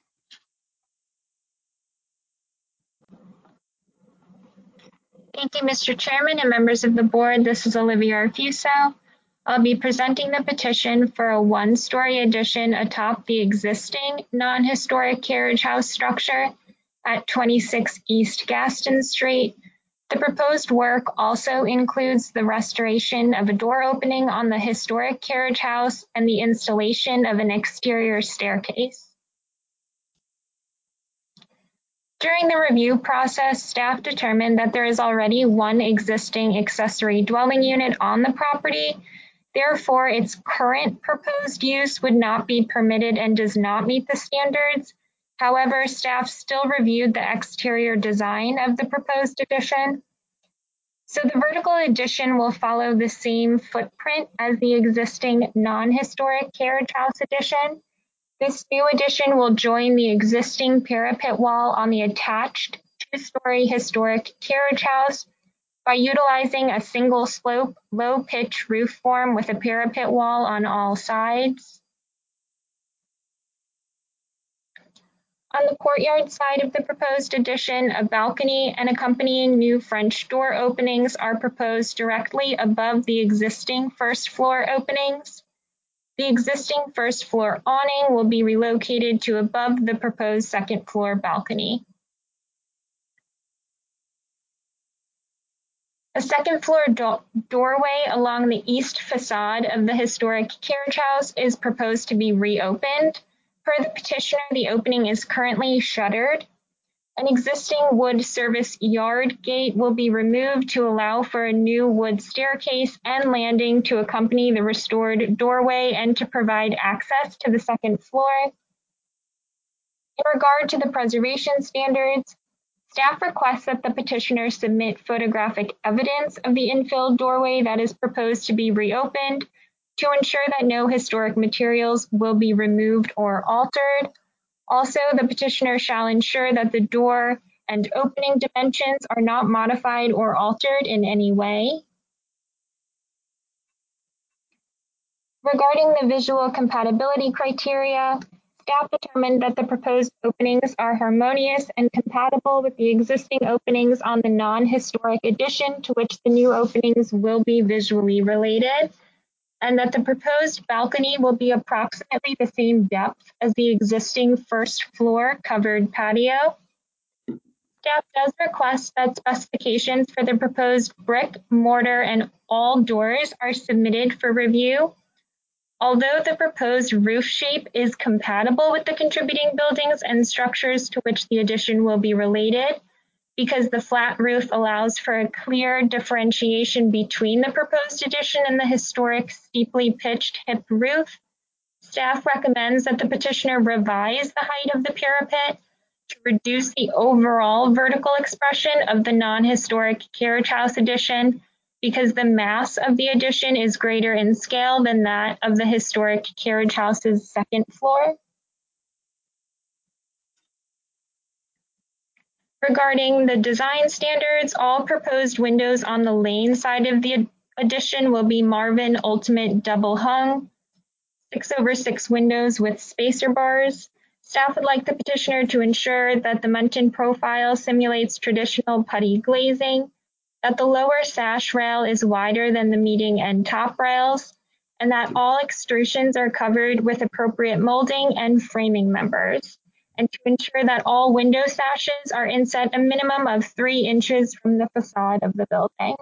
Thank you, Mister Chairman and members of the board. This is Olivia Arfuso. I'll be presenting the petition for a one-story addition atop the existing non-historic carriage house structure at twenty-six East Gaston Street. The proposed work also includes the restoration of a door opening on the historic carriage house and the installation of an exterior staircase. During the review process, staff determined that there is already one existing accessory dwelling unit on the property. Therefore, its current proposed use would not be permitted and does not meet the standards. However, staff still reviewed the exterior design of the proposed addition. So the vertical addition will follow the same footprint as the existing non-historic carriage house addition. This new addition will join the existing parapet wall on the attached two-story historic carriage house by utilizing a single slope, low pitch roof form with a parapet wall on all sides. On the courtyard side of the proposed addition, a balcony and accompanying new French door openings are proposed directly above the existing first floor openings. The existing first floor awning will be relocated to above the proposed second floor balcony. A second floor do doorway along the east facade of the historic carriage house is proposed to be reopened. Per the petitioner, the opening is currently shuttered. An existing wood service yard gate will be removed to allow for a new wood staircase and landing to accompany the restored doorway and to provide access to the second floor. In regard to the preservation standards, staff requests that the petitioner submit photographic evidence of the infill doorway that is proposed to be reopened to ensure that no historic materials will be removed or altered. Also, the petitioner shall ensure that the door and opening dimensions are not modified or altered in any way. Regarding the visual compatibility criteria, staff determined that the proposed openings are harmonious and compatible with the existing openings on the non-historic addition to which the new openings will be visually related, and that the proposed balcony will be approximately the same depth as the existing first floor covered patio. Staff does request that specifications for the proposed brick, mortar, and all doors are submitted for review. Although the proposed roof shape is compatible with the contributing buildings and structures to which the addition will be related, because the flat roof allows for a clear differentiation between the proposed addition and the historic steeply pitched hip roof, staff recommends that the petitioner revise the height of the parapet to reduce the overall vertical expression of the non-historic carriage house addition because the mass of the addition is greater in scale than that of the historic carriage house's second floor. Regarding the design standards, all proposed windows on the lane side of the addition will be Marvin Ultimate double hung, six over six windows with spacer bars. Staff would like the petitioner to ensure that the Muntin profile simulates traditional putty glazing, that the lower sash rail is wider than the meeting and top rails, and that all extrusions are covered with appropriate molding and framing members, and to ensure that all window sashes are inset a minimum of three inches from the facade of the building.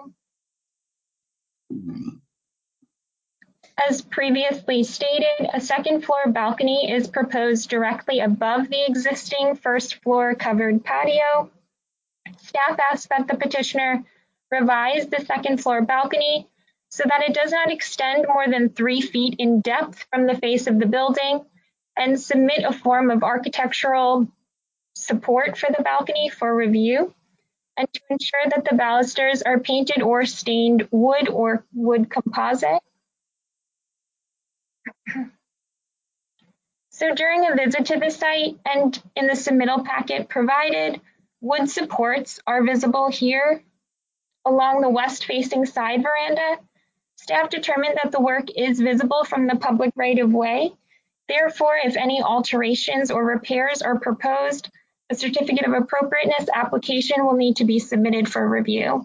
As previously stated, a second floor balcony is proposed directly above the existing first floor covered patio. Staff asks that the petitioner revise the second floor balcony so that it does not extend more than three feet in depth from the face of the building, and submit a form of architectural support for the balcony for review, and to ensure that the balusters are painted or stained wood or wood composite. So during a visit to the site and in the submittal packet provided, wood supports are visible here along the west-facing side veranda. Staff determined that the work is visible from the public right-of-way. Therefore, if any alterations or repairs are proposed, a certificate of appropriateness application will need to be submitted for review.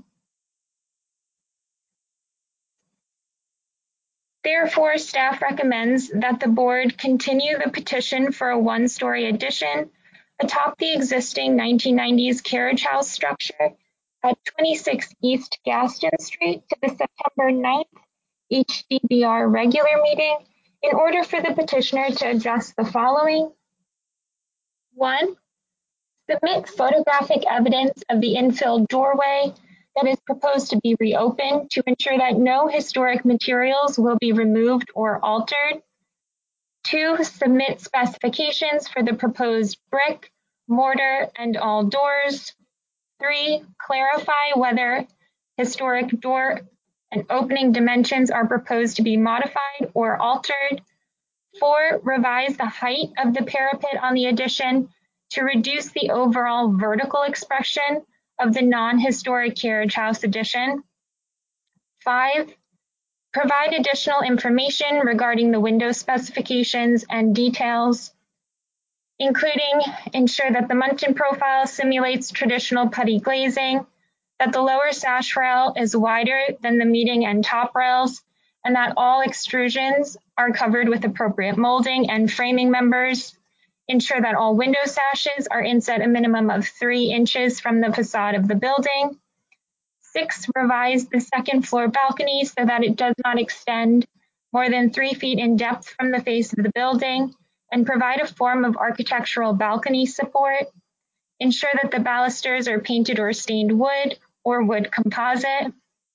Therefore, staff recommends that the board continue the petition for a one-story addition atop the existing nineteen nineties carriage house structure at twenty-six East Gaston Street to the September ninth H D B R regular meeting in order for the petitioner to address the following. One, Submit photographic evidence of the infill doorway that is proposed to be reopened to ensure that no historic materials will be removed or altered. Two, submit specifications for the proposed brick, mortar, and all doors. Three, clarify whether historic door and opening dimensions are proposed to be modified or altered. Four, revise the height of the parapet on the addition to reduce the overall vertical expression of the non-historic carriage house addition. Five, provide additional information regarding the window specifications and details, including ensure that the muntin profile simulates traditional putty glazing, that the lower sash rail is wider than the meeting and top rails, and that all extrusions are covered with appropriate molding and framing members. Ensure that all window sashes are inset a minimum of three inches from the facade of the building. Six, revise the second floor balcony so that it does not extend more than three feet in depth from the face of the building, and provide a form of architectural balcony support. Ensure that the balusters are painted or stained wood or wood composite.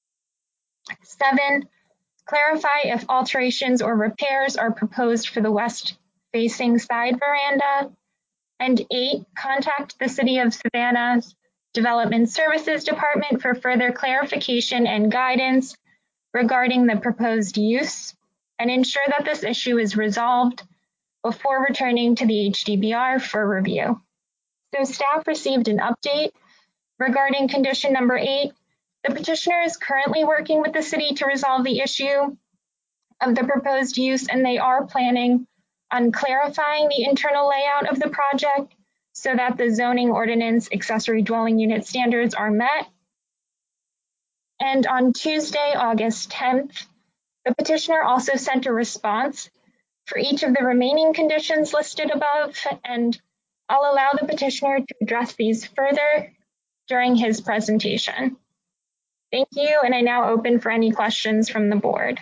Seven, clarify if alterations or repairs are proposed for the west-facing side veranda. And eight, contact the City of Savannah's Development Services Department for further clarification and guidance regarding the proposed use, and ensure that this issue is resolved before returning to the H D B R for review. So staff received an update regarding condition number eight. The petitioner is currently working with the city to resolve the issue of the proposed use, and they are planning on clarifying the internal layout of the project so that the zoning ordinance accessory dwelling unit standards are met. And on Tuesday, August tenth, the petitioner also sent a response for each of the remaining conditions listed above, and I'll allow the petitioner to address these further during his presentation. Thank you, and I now open for any questions from the board.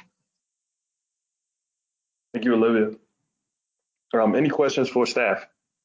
Thank you, Olivia. Um, any questions for staff?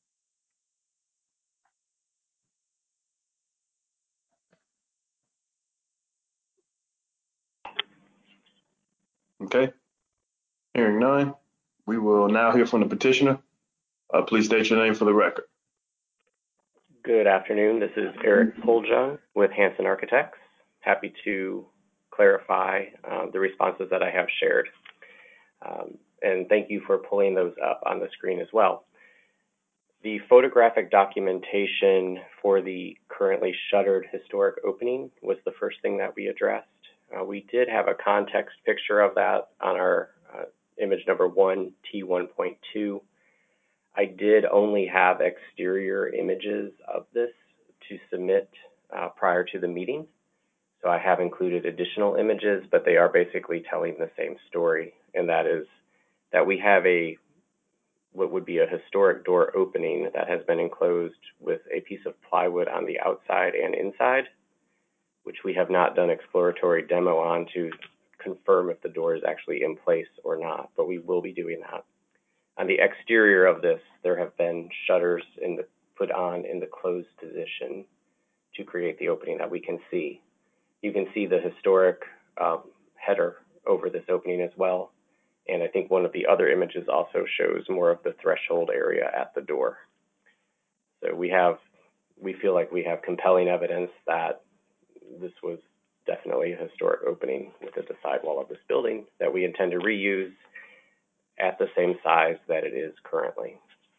Okay, hearing none, we will now hear from the petitioner. Uh, please state your name for the record. Good afternoon. This is Eric Poljung with Hanson Architects. Happy to clarify um, the responses that I have shared. Um, and thank you for pulling those up on the screen as well. The photographic documentation for the currently shuttered historic opening was the first thing that we addressed. Uh, we did have a context picture of that on our uh, image number one, T one point two. I did only have exterior images of this to submit uh, prior to the meeting. So I have included additional images, but they are basically telling the same story. And that is that we have a, what would be a historic door opening that has been enclosed with a piece of plywood on the outside and inside, which we have not done exploratory demo on to confirm if the door is actually in place or not, but we will be doing that. On the exterior of this, there have been shutters in the, put on in the closed position to create the opening that we can see. You can see the historic um, header over this opening as well. And I think one of the other images also shows more of the threshold area at the door. So we have, we feel like we have compelling evidence that this was definitely a historic opening within the sidewall of this building that we intend to reuse at the same size that it is currently.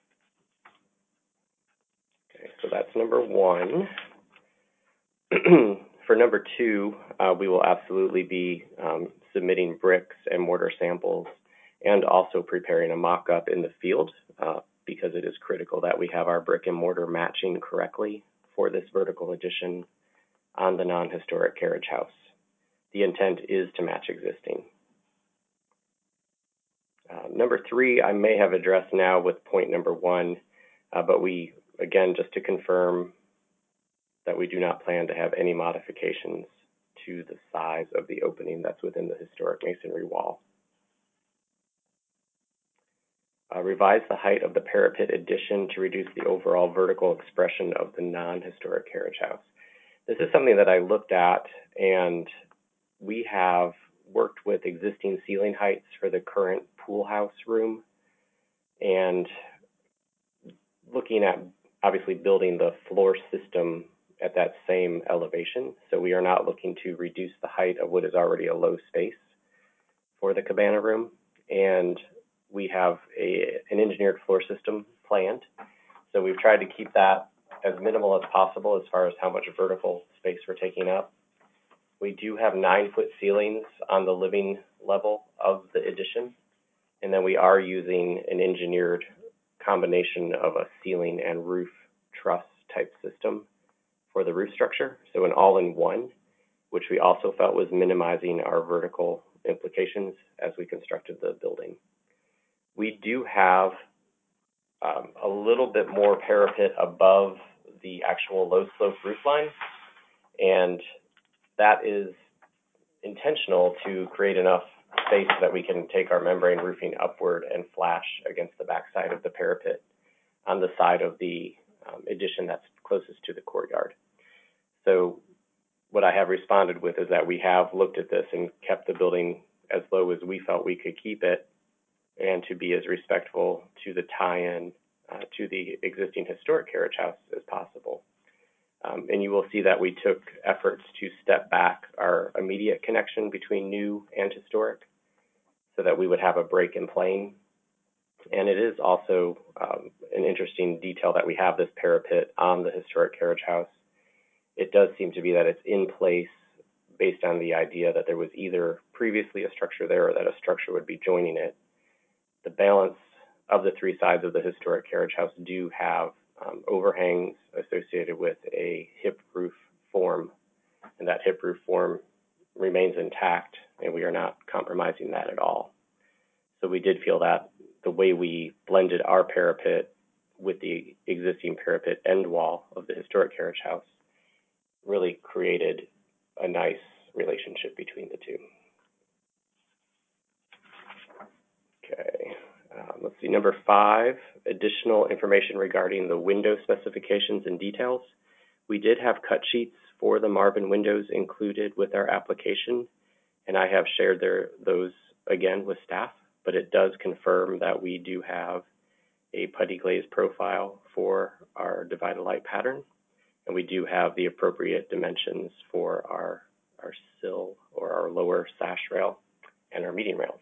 Okay, so that's number one. For number two, uh, we will absolutely be um, submitting bricks and mortar samples and also preparing a mock-up in the field uh, because it is critical that we have our brick and mortar matching correctly for this vertical addition on the non-historic carriage house. The intent is to match existing. Uh, number three, I may have addressed now with point number one, uh, but we, again, just to confirm that we do not plan to have any modifications to the size of the opening that's within the historic masonry wall. uh, revise the height of the parapet addition to reduce the overall vertical expression of the non-historic carriage house. This is something that I looked at, and we have worked with existing ceiling heights for the current pool house room, and looking at obviously building the floor system at that same elevation. So we are not looking to reduce the height of what is already a low space for the cabana room. And we have a, an engineered floor system planned. So we've tried to keep that as minimal as possible as far as how much vertical space we're taking up. We do have nine foot ceilings on the living level of the addition. And then we are using an engineered combination of a ceiling and roof truss type system for the roof structure. So an all-in-one, which we also felt was minimizing our vertical implications as we constructed the building. We do have um, a little bit more parapet above the actual low slope roof line, and that is intentional to create enough space that we can take our membrane roofing upward and flash against the backside of the parapet on the side of the um, addition that's closest to the courtyard. So what I have responded with is that we have looked at this and kept the building as low as we felt we could keep it, and to be as respectful to the tie-in uh, to the existing historic carriage house as possible. Um, and you will see that we took efforts to step back our immediate connection between new and historic so that we would have a break in plane. And it is also um, an interesting detail that we have this parapet on the historic carriage house. It does seem to be that it's in place based on the idea that there was either previously a structure there or that a structure would be joining it. The balance of the three sides of the historic carriage house do have um, overhangs associated with a hip roof form, and that hip roof form remains intact, and we are not compromising that at all. So we did feel that the way we blended our parapet with the existing parapet end wall of the historic carriage house really created a nice relationship between the two. Okay, uh, let's see, number five, additional information regarding the window specifications and details. We did have cut sheets for the Marvin windows included with our application, and I have shared their, those again with staff, but it does confirm that we do have a putty glaze profile for our divided light pattern, and we do have the appropriate dimensions for our, our sill or our lower sash rail and our median rails.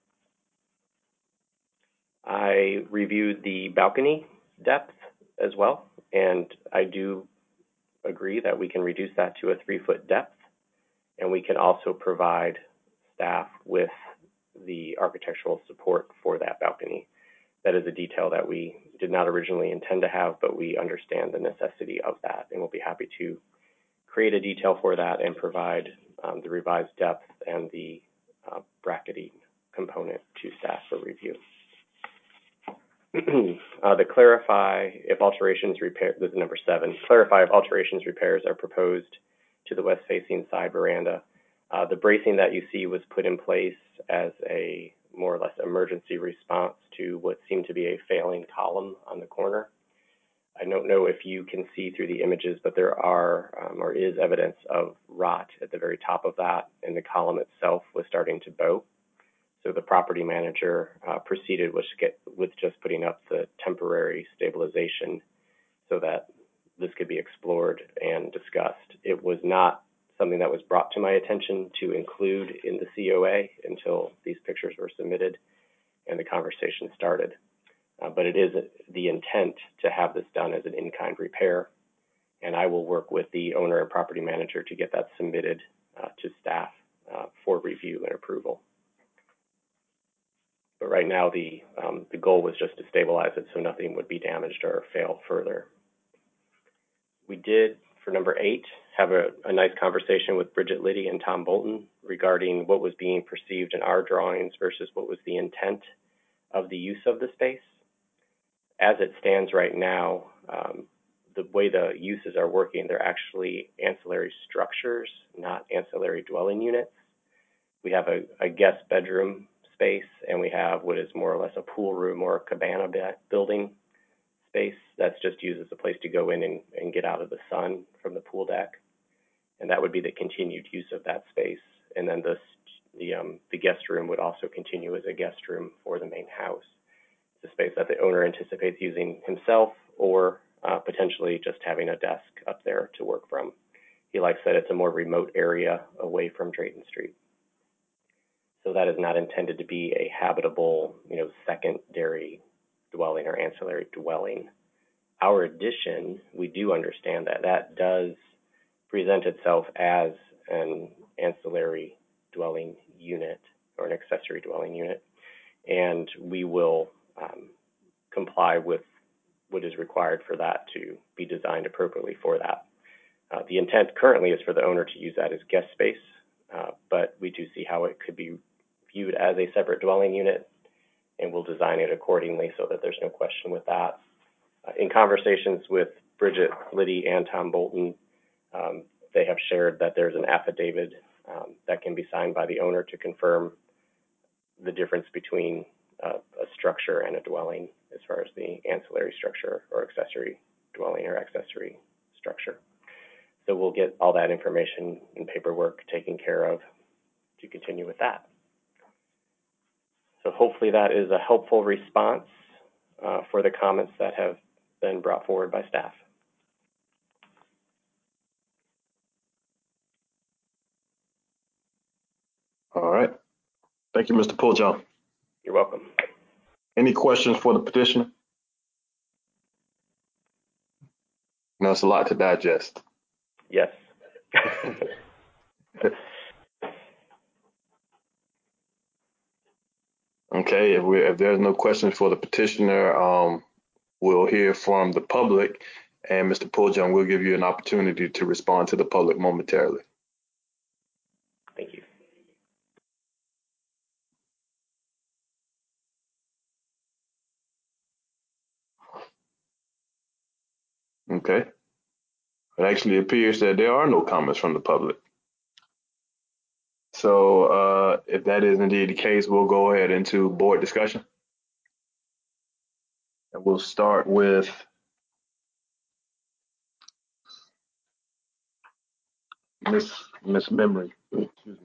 I reviewed the balcony depth as well, and I do agree that we can reduce that to a three foot depth, and we can also provide staff with the architectural support for that balcony. That is a detail that we did not originally intend to have, but we understand the necessity of that, and we'll be happy to create a detail for that and provide um, the revised depth and the uh, bracketing component to staff for review. uh, the clarify if alterations repair, this is number seven, clarify if alterations repairs are proposed to the west facing side veranda. Uh, the bracing that you see was put in place as a more or less emergency response to what seemed to be a failing column on the corner. I don't know if you can see through the images, but there are um, or is evidence of rot at the very top of that, and the column itself was starting to bow. So the property manager uh, proceeded with, get, with just putting up the temporary stabilization so that this could be explored and discussed. It was not something that was brought to my attention to include in the C O A until these pictures were submitted and the conversation started. Uh, but it is the intent to have this done as an in-kind repair, and I will work with the owner and property manager to get that submitted uh, to staff uh, for review and approval. But right now, the, um, the goal was just to stabilize it so nothing would be damaged or fail further. We did, for number eight, have a, a nice conversation with Bridget Liddy and Tom Bolton regarding what was being perceived in our drawings versus what was the intent of the use of the space. As it stands right now, um, the way the uses are working, they're actually ancillary structures, not ancillary dwelling units. We have a, a guest bedroom space, and we have what is more or less a pool room or a cabana building space that's just used as a place to go in and, and get out of the sun from the pool deck. And that would be the continued use of that space. And then the, the, um, the guest room would also continue as a guest room for the main house. It's a space that the owner anticipates using himself or uh, potentially just having a desk up there to work from. He likes that it's a more remote area away from Drayton Street. So that is not intended to be a habitable, you know, secondary dwelling or ancillary dwelling. Our addition, we do understand that that does present itself as an ancillary dwelling unit or an accessory dwelling unit, and we will um, comply with what is required for that to be designed appropriately for that. Uh, the intent currently is for the owner to use that as guest space, uh, but we do see how it could be viewed as a separate dwelling unit, and we'll design it accordingly so that there's no question with that. Uh, in conversations with Bridget Liddy and Tom Bolton, um, they have shared that there's an affidavit um, that can be signed by the owner to confirm the difference between uh, a structure and a dwelling as far as the ancillary structure or accessory dwelling or accessory structure. So we'll get all that information and paperwork taken care of to continue with that. So hopefully that is a helpful response uh, for the comments that have been brought forward by staff. All right. Thank you, Mister Puljohn. You're welcome. Any questions for the petitioner? No, it's a lot to digest. Yes. Okay, if, we, if there's no questions for the petitioner, um, we'll hear from the public, and Mister Puljohn will give you an opportunity to respond to the public momentarily. Thank you. Okay. It actually appears that there are no comments from the public. So uh, if that is indeed the case, we'll go ahead into board discussion. And we'll start with Miss Miss Memory. Excuse me.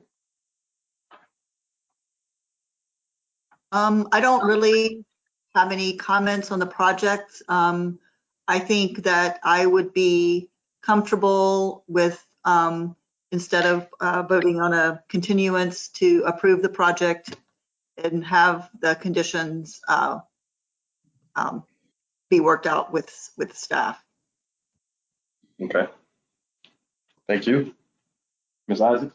Um, I don't really have any comments on the project. Um, I think that I would be comfortable with, um, instead of uh, voting on a continuance, to approve the project and have the conditions uh, um, be worked out with, with staff. Okay. Thank you. Miz Isaac?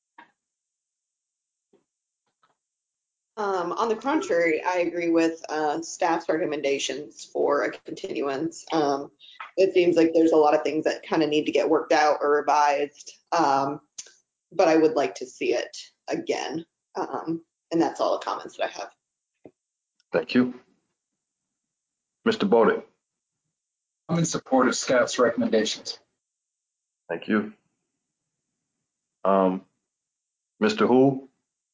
Um, on the contrary, I agree with uh, staff's recommendations for a continuance. Um, it seems like there's a lot of things that kind of need to get worked out or revised, um, but I would like to see it again. Um, and that's all the comments that I have. Thank you. Mister Bowden? I'm in support of staff's recommendations. Thank you. Um, Mister Hu?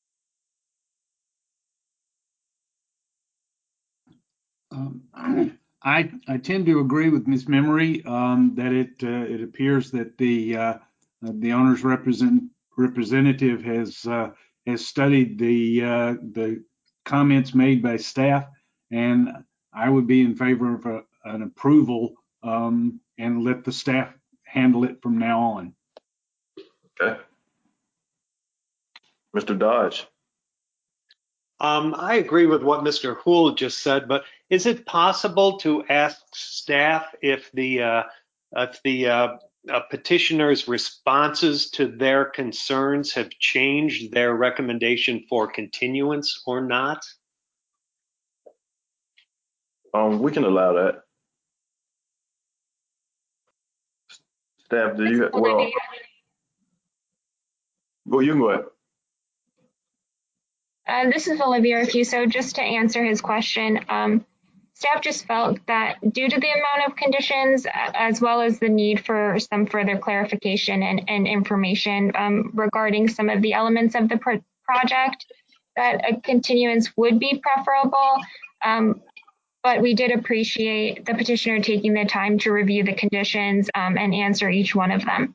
Um, I, I tend to agree with Miz Memory um, that it uh, it appears that the uh, the owner's represent, representative has uh, has studied the uh, the comments made by staff, and I would be in favor of a, an approval um, and let the staff handle it from now on. Okay. Mister Dodge? Um, I agree with what Mister Houle just said, but is it possible to ask staff if the uh, if the uh, uh, petitioner's responses to their concerns have changed their recommendation for continuance or not? Um, we can allow that. Staff, do you, well, go, you can go ahead. Uh, this is Olivia Rafuso. Just to answer his question, um, staff just felt that due to the amount of conditions, as well as the need for some further clarification and, and information um, regarding some of the elements of the pro project, that a continuance would be preferable, um, but we did appreciate the petitioner taking the time to review the conditions um, and answer each one of them.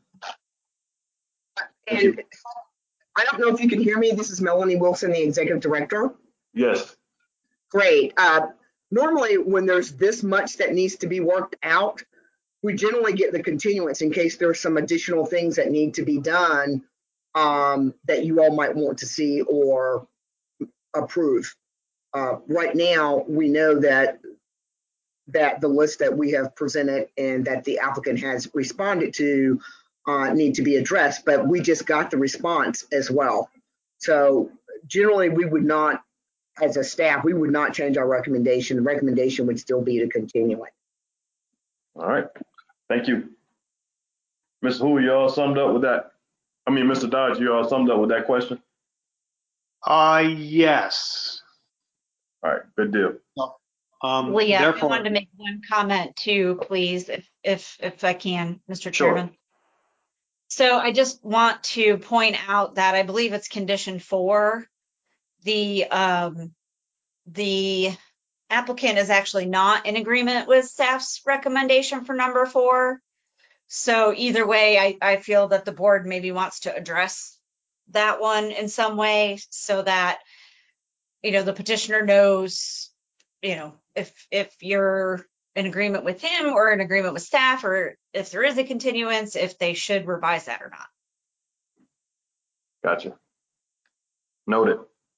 And I don't know if you can hear me. This is Melanie Wilson, the executive director. Yes. Great. Uh, normally, when there's this much that needs to be worked out, we generally get the continuance in case there's some additional things that need to be done um, that you all might want to see or approve. Uh, right now, we know that that the list that we have presented and that the applicant has responded to uh, need to be addressed, but we just got the response as well. So generally, we would not, as a staff, we would not change our recommendation. The recommendation would still be to continue it. All right. Thank you. Miz Hu, you all summed up with that? I mean, Mister Dodge, you all summed up with that question? Uh, yes. All right, good deal. Um, Leah, therefore, I wanted to make one comment too, please, if if if I can, Mister Sure. Chairman. So I just want to point out that I believe it's condition four. The um, the applicant is actually not in agreement with staff's recommendation for number four. So either way, I, I feel that the board maybe wants to address that one in some way so that, you know, the petitioner knows, you know, if if you're in agreement with him or in agreement with staff, or if there is a continuance, if they should revise that or not. Gotcha. Noted.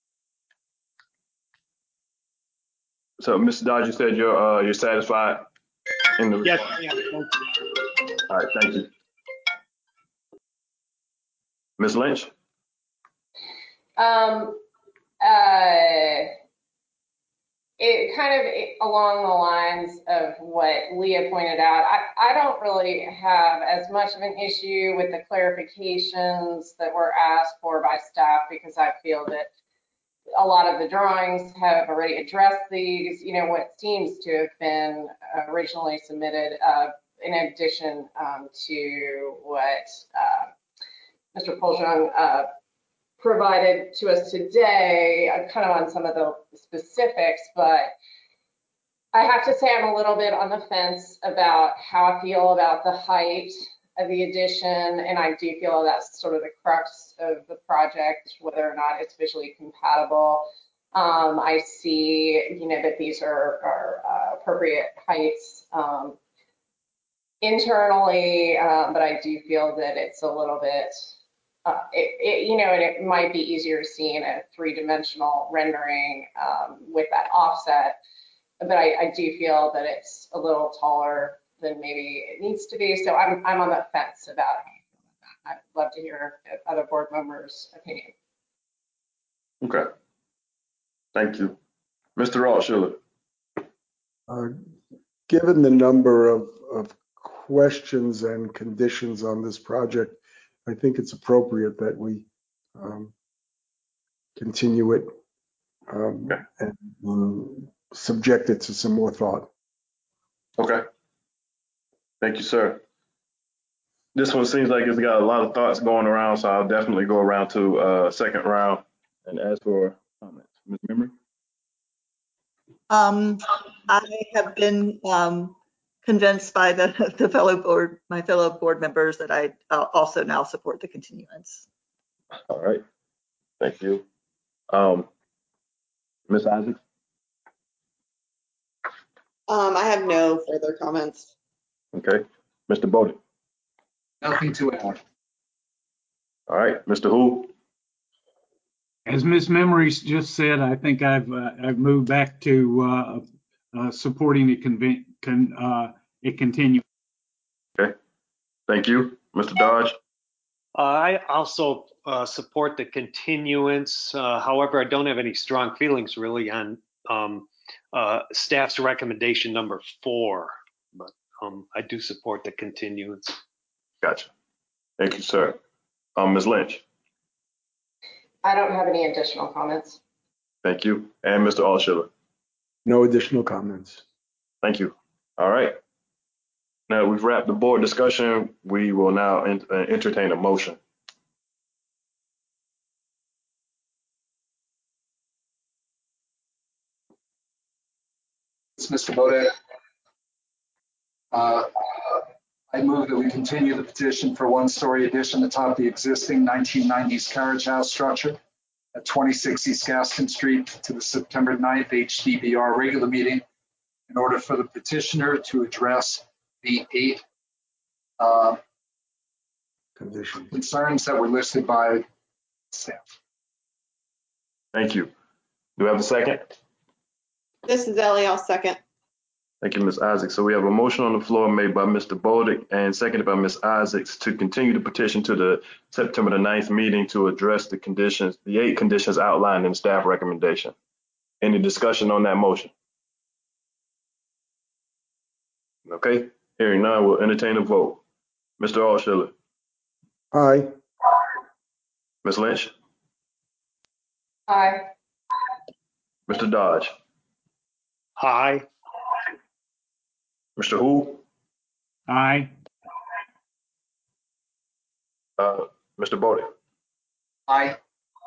So, Mister Dodge, you said you're uh, you're satisfied in the yes, response? yeah, thank you. All right, thank you. Miz Lynch? Um, uh, it kind of along the lines of what Leah pointed out, I, I don't really have as much of an issue with the clarifications that were asked for by staff, because I feel that a lot of the drawings have already addressed these, you know, what seems to have been originally submitted, uh, in addition um, to what uh, Mister Poljean uh, provided to us today, uh, kind of on some of the specifics, but I have to say I'm a little bit on the fence about how I feel about the height of the addition, and I do feel that's sort of the crux of the project, whether or not it's visually compatible. Um, I see, you know, that these are, are uh, appropriate heights um, internally, um, but I do feel that it's a little bit, uh, it, it, you know, and it might be easier to see in a three-dimensional rendering um, with that offset. But I, I do feel that it's a little taller than maybe it needs to be. So I'm, I'm on the fence about it. I'd love to hear other board members' opinion. Okay. Thank you. Mister Altshuler? Uh, given the number of, of questions and conditions on this project, I think it's appropriate that we um, continue it um, okay. and um, subject it to some more thought. Okay. Thank you, sir. This one seems like it's got a lot of thoughts going around, so I'll definitely go around to uh second round and ask for comments. Miz Memory? Um, I have been um, convinced by the, the fellow board, my fellow board members, that I uh, also now support the continuance. All right. Thank you. Um, Miz Isaacs? Um, I have no further comments. Okay. Mister Bowden? Nothing to add. All right. Mister Hu? As Miz Memories just said, I think I've uh, I've moved back to uh, uh, supporting a conven- con, uh, a continue. Okay. Thank you. Mister Dodge? Uh, I also uh, support the continuance. Uh, however, I don't have any strong feelings really on um, uh, staff's recommendation number four, but um, I do support the continuance. Gotcha. Thank you, sir. Um, Miz Lynch? I don't have any additional comments. Thank you. And Mister Altshuler? No additional comments. Thank you. All right. Now we've wrapped the board discussion. We will now ent- uh, entertain a motion. It's Mister Bodek. Uh, I move that we continue the petition for one-story addition atop the existing nineteen nineties carriage house structure at twenty-six East Gaston Street to the September ninth H D B R regular meeting in order for the petitioner to address the eight uh, concerns that were listed by staff. Thank you. Do we have a second? This is Ellie. I'll second. Thank you, Miz Isaacs. So we have a motion on the floor made by Mister Bolduc and seconded by Miz Isaacs to continue the petition to the September the ninth meeting to address the conditions, the eight conditions outlined in the staff recommendation. Any discussion on that motion? Okay, hearing none, we'll entertain a vote. Mister Alshiller. Aye. Miz Lynch. Aye. Mister Dodge. Aye. Mister Hu. Aye. Uh, Mister Bolduc. Aye.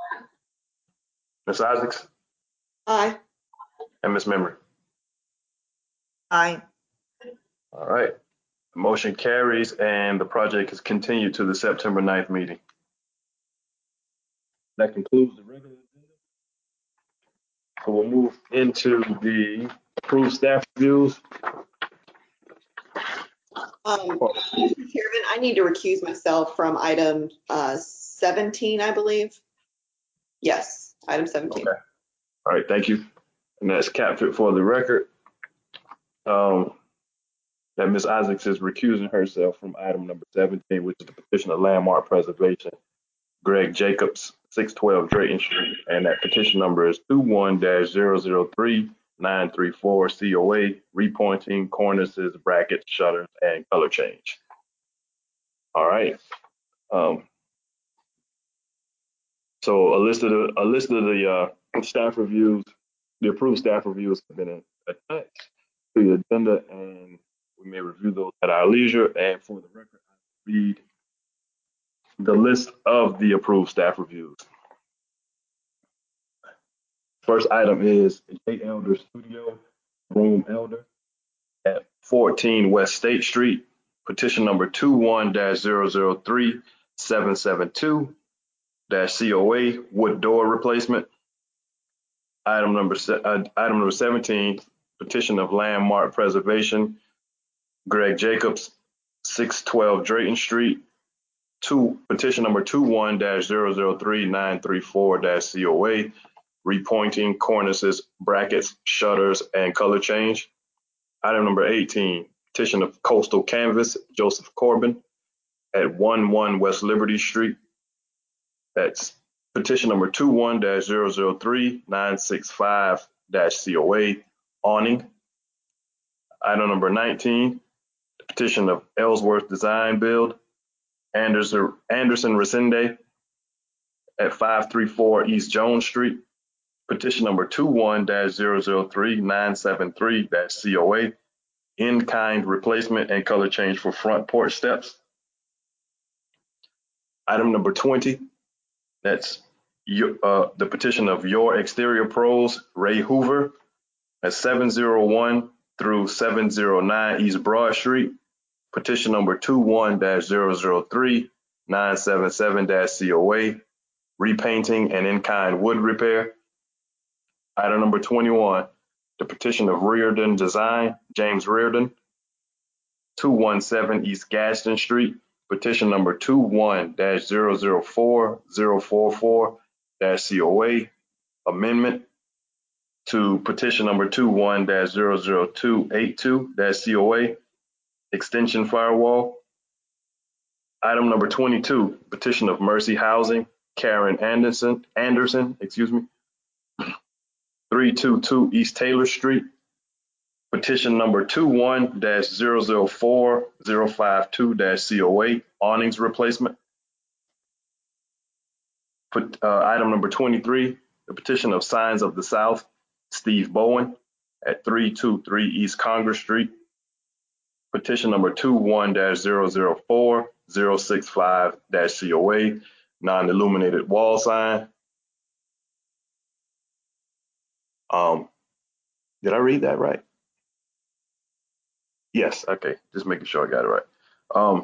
Miz Isaacs. Aye. And Miz Memory. Aye. All right. The motion carries and the project is continued to the September ninth meeting. That concludes the regular agenda. So we'll move into the approved staff reviews. Um, Mister Chairman, I need to recuse myself from item uh, seventeen, I believe. Yes, item seventeen. Okay. All right, thank you. And that's captured for the record. Um, that Miz Isaacs is recusing herself from item number seventeen, which is the petition of landmark preservation, Greg Jacobs, six twelve Drayton Street, and that petition number is two one dash zero zero three nine three four C O A, repointing cornices, brackets, shutters, and color change. All right. Um, so a list of the a list of the uh, staff reviews, the approved staff reviews have been attached to the agenda, and we may review those at our leisure. And for the record, I will read the list of the approved staff reviews. First item is J Elder Studio, Room Elder at fourteen West State Street, petition number two one dash zero zero three seven seven two dash C O A, wood door replacement. Item number uh, item number seventeen, petition of landmark preservation, Greg Jacobs, six twelve Drayton Street. Two petition number two one dash zero zero three nine three four dash C O A, repointing cornices, brackets, shutters, and color change. Item number eighteen, petition of Coastal Canvas, Joseph Corbin at one one West Liberty Street. That's petition number two one dash zero zero three nine six five dash C O A, awning. Item number nineteen, the petition of Ellsworth Design Build, Anderson, Anderson Resende at five three four East Jones Street. Petition number two one dash zero zero three nine seven three dash C O A, in-kind replacement and color change for front porch steps. Item number twenty, that's your, uh, the petition of Your Exterior Pros, Ray Hoover, at seven oh one through seven oh nine East Broad Street. Petition number two one dash zero zero three nine seven seven dash C O A, repainting and in-kind wood repair. Item number twenty-one, the petition of Reardon Design, James Reardon, two one seven East Gaston Street. Petition number two one dash zero zero four zero four four dash C O A, amendment to petition number two one dash zero zero two eight two dash C O A, extension firewall. Item number twenty-two, petition of Mercy Housing, Karen Anderson, Anderson, excuse me, three two two East Taylor Street. Petition number two one dash zero zero four zero five two dash C O A, awnings replacement. Put, uh, item number twenty-three, the petition of Signs of the South, Steve Bowen at three two three East Congress Street. Petition number two one dash zero zero four zero six five dash C O A, non-illuminated wall sign. Um, did I read that right? Yes, okay, just making sure I got it right. Um,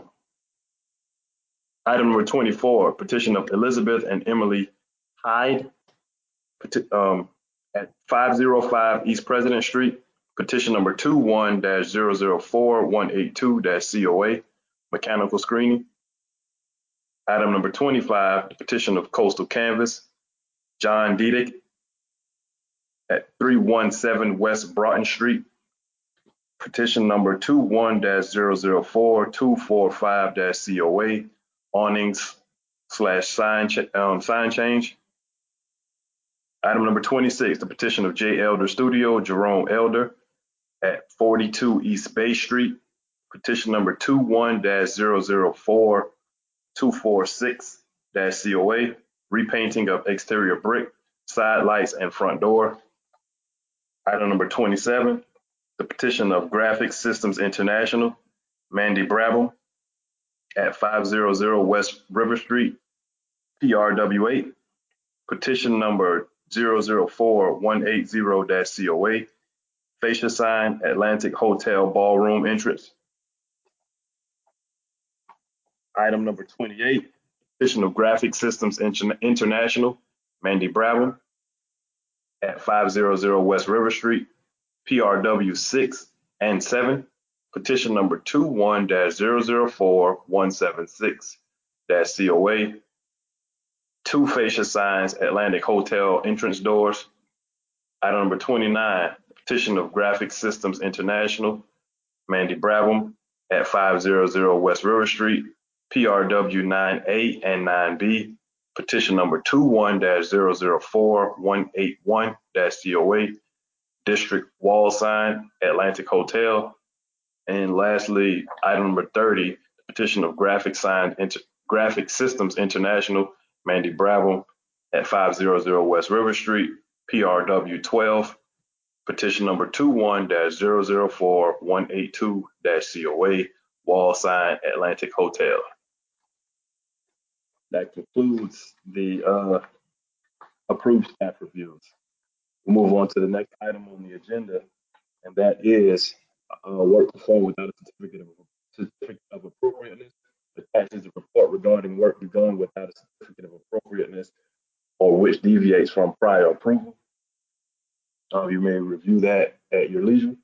item number twenty-four, petition of Elizabeth and Emily Hyde peti- um, at five oh five East President Street, petition number two one dash zero zero four one eight two dash C O A, mechanical screening. Item number twenty-five, the petition of Coastal Canvas, John Diedick at three one seven West Broughton Street, petition number two one dash zero zero four two four five dash C O A, awnings slash sign, ch- um, sign change. Item number twenty-six, the petition of J. Elder Studio, Jerome Elder at forty-two East Bay Street, petition number two one dash zero zero four two four six dash C O A, repainting of exterior brick, side lights, and front door. Item number twenty-seven, the petition of Graphic Systems International, Mandy Brabham at five hundred West River Street, P R W eight, petition number zero zero four one eight zero dash C O A, fascia sign, Atlantic Hotel Ballroom entrance. Item number twenty-eight, petition of Graphic Systems Inter- International, Mandy Brabham at five hundred West River Street, P R W six and seven, petition number two one dash zero zero four one seven six dash C O A, two fascia signs, Atlantic Hotel entrance doors. Item number twenty-nine, petition of Graphic Systems International, Mandy Brabham at five hundred West River Street, P R W nine A and nine B, petition number two one dash zero zero four one eight one dash C O A, district wall sign, Atlantic Hotel. And lastly, item number thirty, petition of Graphic Sign Inter- Graphic Systems International, Mandy Brabham at five hundred West River Street, P R W twelve, petition number two one dash zero zero four one eight two dash C O A, wall sign, Atlantic Hotel. That concludes the uh, approved staff reviews. We'll move on to the next item on the agenda, and that is uh, work performed without a certificate of, certificate of appropriateness. Attaches a report regarding work begun without a certificate of appropriateness or which deviates from prior approval. Uh, you may review that at your leisure.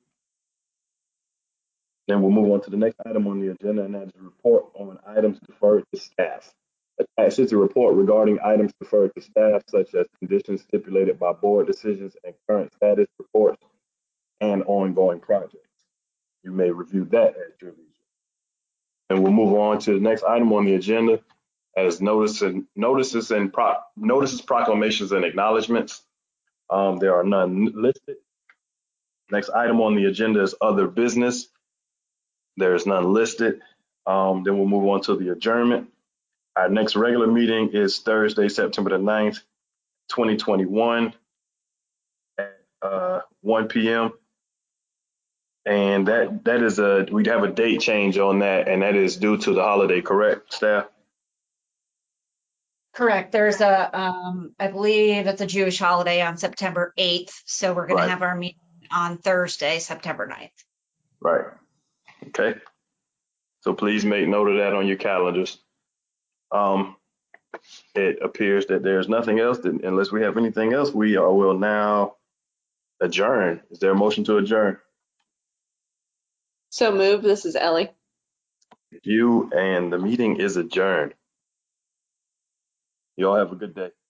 Then we'll move on to the next item on the agenda, and that is a report on items deferred to staff. Attached is a report regarding items deferred to staff, such as conditions stipulated by board decisions and current status reports and ongoing projects. You may review that at your leisure. And we'll move on to the next item on the agenda as notice and notices and pro, notices, proclamations, and acknowledgements. Um, there are none listed. Next item on the agenda is other business. There is none listed. Um, then we'll move on to the adjournment. Our next regular meeting is Thursday, September the ninth, twenty twenty-one at uh, one p m And that that is a, we'd have a date change on that, and that is due to the holiday, correct, staff? Correct. There's a, um, I believe it's a Jewish holiday on September eighth. So we're going Right. to have our meeting on Thursday, September ninth. Right. Okay. So please make note of that on your calendars. Um, it appears that there's nothing else, that, unless we have anything else, we are, will now adjourn. Is there a motion to adjourn? So move. This is Ellie. You and the meeting is adjourned. You all have a good day.